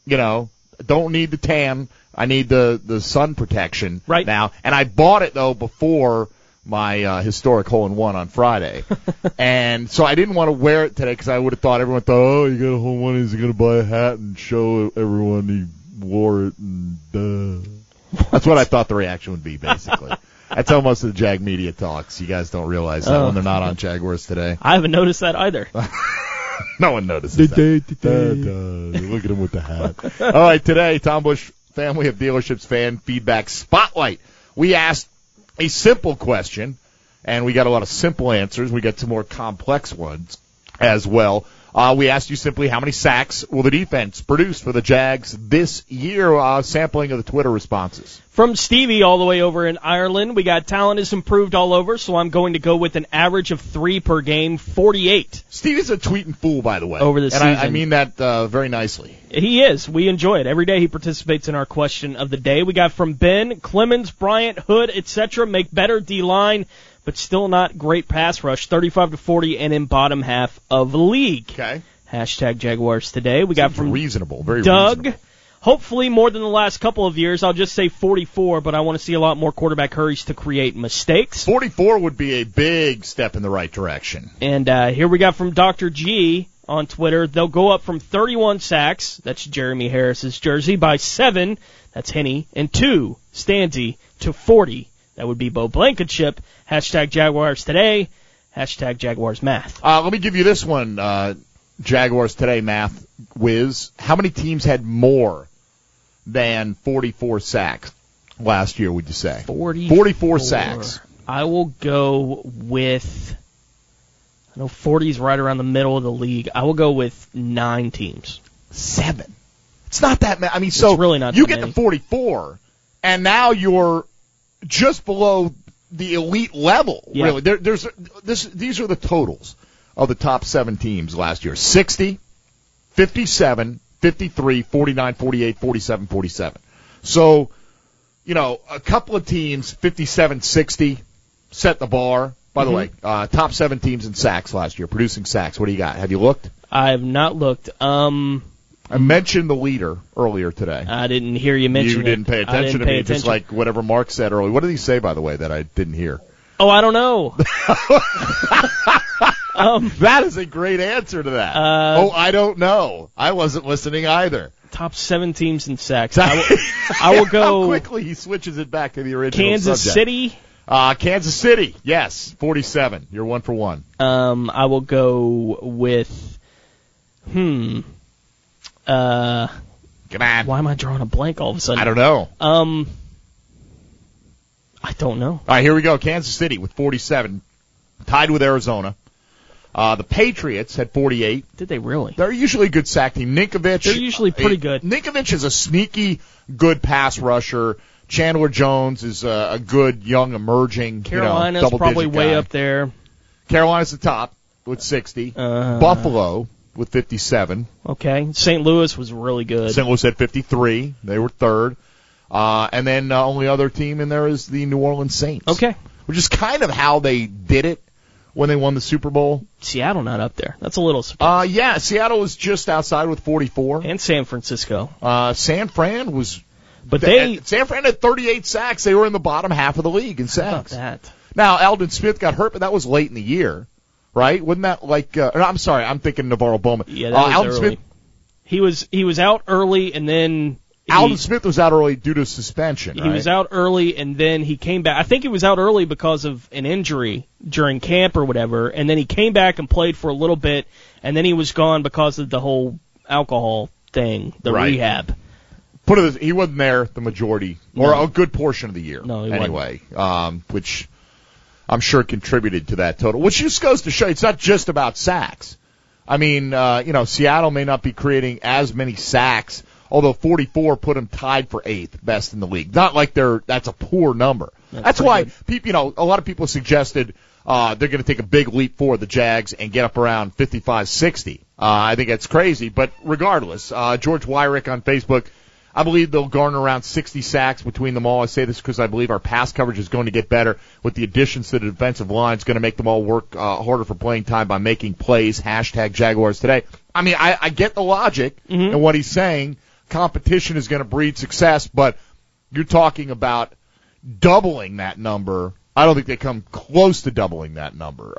don't need the tan. I need the sun protection right now. And I bought it, though, before my historic hole-in-one on Friday. And so I didn't want to wear it today because I would have thought everyone thought, oh, you got a hole-in-one, he's going to buy a hat and show everyone he wore it. And that's what I thought the reaction would be, basically. That's how most of the Jag media talks. You guys don't realize that when they're not on Jaguars Today. I haven't noticed that either. No one notices that. Look at him with the hat. All right, today, Tom Bush Family of Dealerships Fan Feedback Spotlight. We asked a simple question, and we got a lot of simple answers. We got some more complex ones as well. We asked you simply how many sacks will the defense produce for the Jags this year? Sampling of the Twitter responses. From Stevie all the way over in Ireland, we got talent is improved all over, so I'm going to go with an average of 3 per game, 48. Stevie's a tweeting fool, by the way. Over the season. I mean that very nicely. He is. We enjoy it. Every day he participates in our question of the day. We got from Ben, Clemens, Bryant, Hood, etc. Make better D-line, but still not great pass rush, 35-40 and in bottom half of the league. Okay. Hashtag Jaguars Today. We got from reasonable, very Doug. Reasonable. Hopefully more than the last couple of years. I'll just say 44, but I want to see a lot more quarterback hurries to create mistakes. 44 would be a big step in the right direction. And here we got from Dr. G on Twitter. They'll go up from 31 sacks, that's Jeremy Harris's jersey, by 7, that's Henney, and 2, Stanzi, to 40. That would be Bo Blankenship. Hashtag Jaguars Today. Hashtag Jaguars Math. Let me give you this one, Jaguars Today Math whiz. How many teams had more than 44 sacks last year, would you say? 44 sacks. I will go with, I know 40 is right around the middle of the league. I will go with 9 teams. 7. It's not that many. I mean, so it's really not you that get many. to 44, and now you're just below the elite level. Yeah. Really, these are the totals of the top 7 teams last year: 60, 57, 53, 49, 48, 47, 47. So, a couple of teams, 57, 60, set the bar. By the way, top 7 teams in sacks last year, producing sacks. What do you got? Have you looked? I have not looked. I mentioned the leader earlier today. I didn't hear you mention it. You didn't pay attention to me, just like whatever Mark said earlier. What did he say, by the way, that I didn't hear? Oh, I don't know. That is a great answer to that. I don't know. I wasn't listening either. Top 7 teams in sacks. I will go. How quickly he switches it back to the original Kansas subject. City. Kansas City, yes, 47. You're 1 for 1. I will go with. Come on. Why am I drawing a blank all of a sudden? I don't know. I don't know. All right, here we go. Kansas City with 47, tied with Arizona. The Patriots had 48. Did they really? They're usually a good sack team. Ninkovich. They're usually pretty good. Ninkovich is a sneaky good pass rusher. Chandler Jones is a good young emerging. Carolina's probably way up there. Carolina's the top with 60. Buffalo with 57. Okay. St. Louis was really good. St. Louis had 53. They were third. And then only other team in there is the New Orleans Saints. Okay. Which is kind of how they did it when they won the Super Bowl. Seattle not up there. That's a little surprising. Yeah, Seattle was just outside with 44. And San Francisco. San Fran was... San Fran had 38 sacks. They were in the bottom half of the league in sacks. How about that? Now, Aldon Smith got hurt, but that was late in the year, right? Wasn't that like... I'm sorry, I'm thinking Navarro Bowman. Yeah, that was Aldon early. Smith, He was out early, and then... Aldon Smith was out early due to suspension, right? He was out early, and then he came back. I think he was out early because of an injury during camp or whatever, and then he came back and played for a little bit, and then he was gone because of the whole alcohol thing, the rehab. He wasn't there the majority, or a good portion of the year. No, he anyway, which I'm sure contributed to that total. Which just goes to show it's not just about sacks. I mean, Seattle may not be creating as many sacks, although 44 put them tied for 8th best in the league. Not like that's a poor number. That's why people, a lot of people suggested they're going to take a big leap forward, the Jags, and get up around 55-60. I think that's crazy, but regardless, George Wyrick on Facebook, I believe they'll garner around 60 sacks between them all. I say this because I believe our pass coverage is going to get better with the additions to the defensive line. It's going to make them all work harder for playing time by making plays. Hashtag Jaguars today. I mean, I get the logic and what he's saying. Competition is going to breed success, but you're talking about doubling that number. I don't think they come close to doubling that number.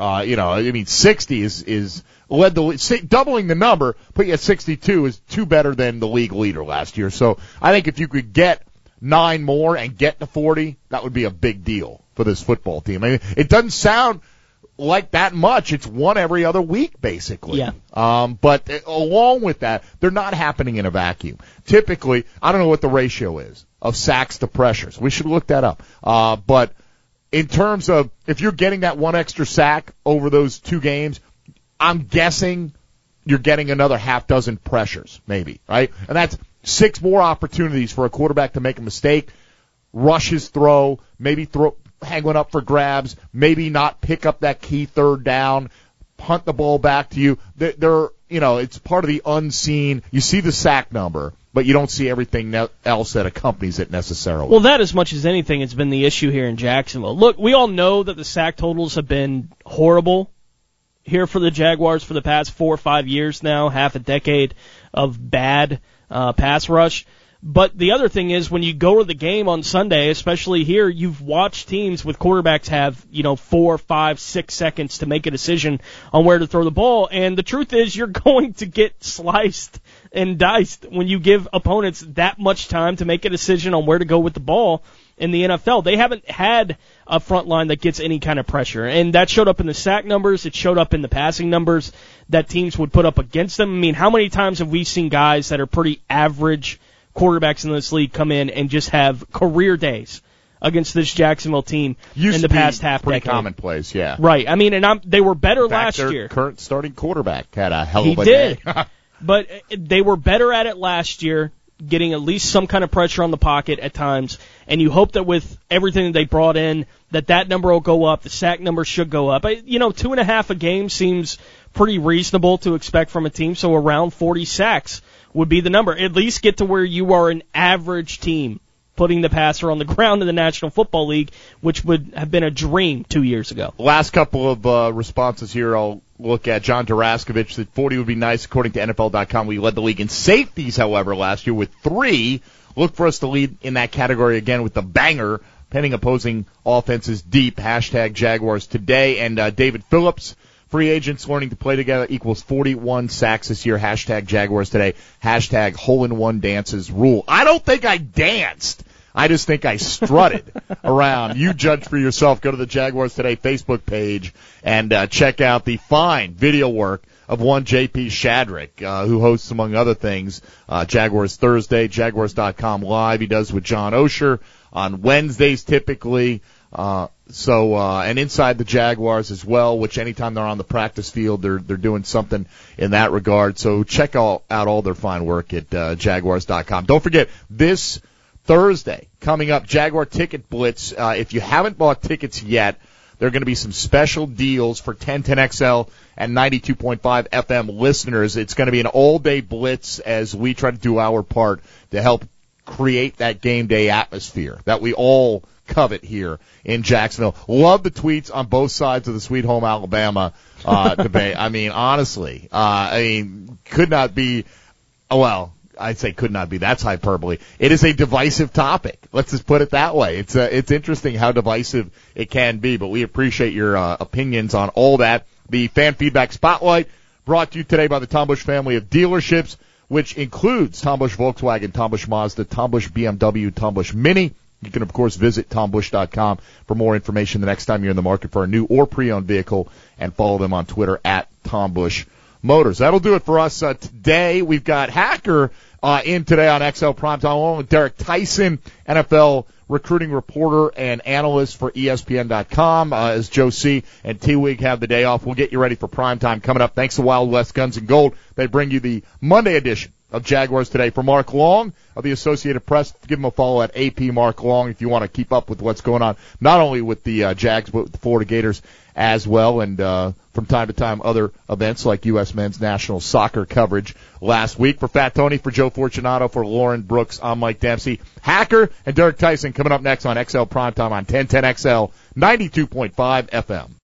60 is led the doubling the number, put you at 62 is two better than the league leader last year. So I think if you could get 9 more and get to 40, that would be a big deal for this football team. I mean, it doesn't sound like that much. It's one every other week, basically. Yeah. But along with that, they're not happening in a vacuum. Typically, I don't know what the ratio is of sacks to pressures. We should look that up. But in terms of if you're getting that one extra sack over those 2 games, I'm guessing you're getting another half dozen pressures, maybe, right? And that's 6 more opportunities for a quarterback to make a mistake, rush his throw, maybe hang one up for grabs, maybe not pick up that key 3rd down, punt the ball back to you. It's part of the unseen. You see the sack number, but you don't see everything else that accompanies it necessarily. Well, that as much as anything has been the issue here in Jacksonville. Look, we all know that the sack totals have been horrible here for the Jaguars for the past 4 or 5 years now, half a decade of bad pass rush. But the other thing is when you go to the game on Sunday, especially here, you've watched teams with quarterbacks have, 4, 5, 6 seconds to make a decision on where to throw the ball. And the truth is you're going to get sliced and diced when you give opponents that much time to make a decision on where to go with the ball in the NFL. They haven't had a front line that gets any kind of pressure. And that showed up in the sack numbers. It showed up in the passing numbers that teams would put up against them. I mean, how many times have we seen guys that are pretty average quarterbacks in this league come in and just have career days against this Jacksonville team in the past half decade? Pretty commonplace, yeah. Right. I mean, and they were better last year. Current starting quarterback had a hell of a day. He did. But they were better at it last year, getting at least some kind of pressure on the pocket at times. And you hope that with everything that they brought in, that number will go up. The sack number should go up. 2.5 a game seems pretty reasonable to expect from a team. So around 40 sacks would be the number. At least get to where you are an average team putting the passer on the ground in the National Football League, which would have been a dream 2 years ago. Last couple of responses here I'll look at. John Daraskovich said 40 would be nice. According to NFL.com, we led the league in safeties, however, last year with 3. Look for us to lead in that category again with the banger, pending opposing offenses deep. Hashtag Jaguars today. And David Phillips, free agents learning to play together equals 41 sacks this year. Hashtag Jaguars today. Hashtag hole-in-one dances rule. I don't think I danced. I just think I strutted around. You judge for yourself. Go to the Jaguars Today Facebook page and check out the fine video work of one J.P. Shadrick, who hosts, among other things, Jaguars Thursday, Jaguars.com Live. He does with John Osher on Wednesdays typically. And inside the Jaguars as well, which anytime they're on the practice field, they're doing something in that regard. So check out all their fine work at Jaguars.com. Don't forget, this Thursday, coming up, Jaguar Ticket Blitz. If you haven't bought tickets yet, there are going to be some special deals for 1010XL and 92.5 FM listeners. It's going to be an all-day blitz as we try to do our part to help create that game day atmosphere that we all covet here in Jacksonville. Love the tweets on both sides of the Sweet Home Alabama debate. I mean, honestly, could not be, well, I'd say could not be. That's hyperbole. It is a divisive topic. Let's just put it that way. It's interesting how divisive it can be, but we appreciate your opinions on all that. The Fan Feedback Spotlight brought to you today by the Tom Busch family of dealerships, which includes Tom Busch Volkswagen, Tom Busch Mazda, Tom Busch BMW, Tom Busch Mini. You can, of course, visit TomBusch.com for more information the next time you're in the market for a new or pre-owned vehicle, and follow them on Twitter at Tom Busch Motors. That'll do it for us today. We've got Hacker in today on XL Primetime, along with Derek Tyson, NFL recruiting reporter and analyst for ESPN.com, as Joe C. and T-Wig have the day off. We'll get you ready for primetime coming up. Thanks to Wild West Guns and Gold. They bring you the Monday edition of Jaguars Today. For Mark Long of the Associated Press, give him a follow at AP Mark Long if you want to keep up with what's going on, not only with the Jags, but with the Florida Gators as well, and from time to time other events like U.S. men's national soccer coverage last week. For Fat Tony, for Joe Fortunato, for Lauren Brooks, I'm Mike Dempsey. Hacker and Derek Tyson coming up next on XL Primetime on 1010XL 92.5 FM.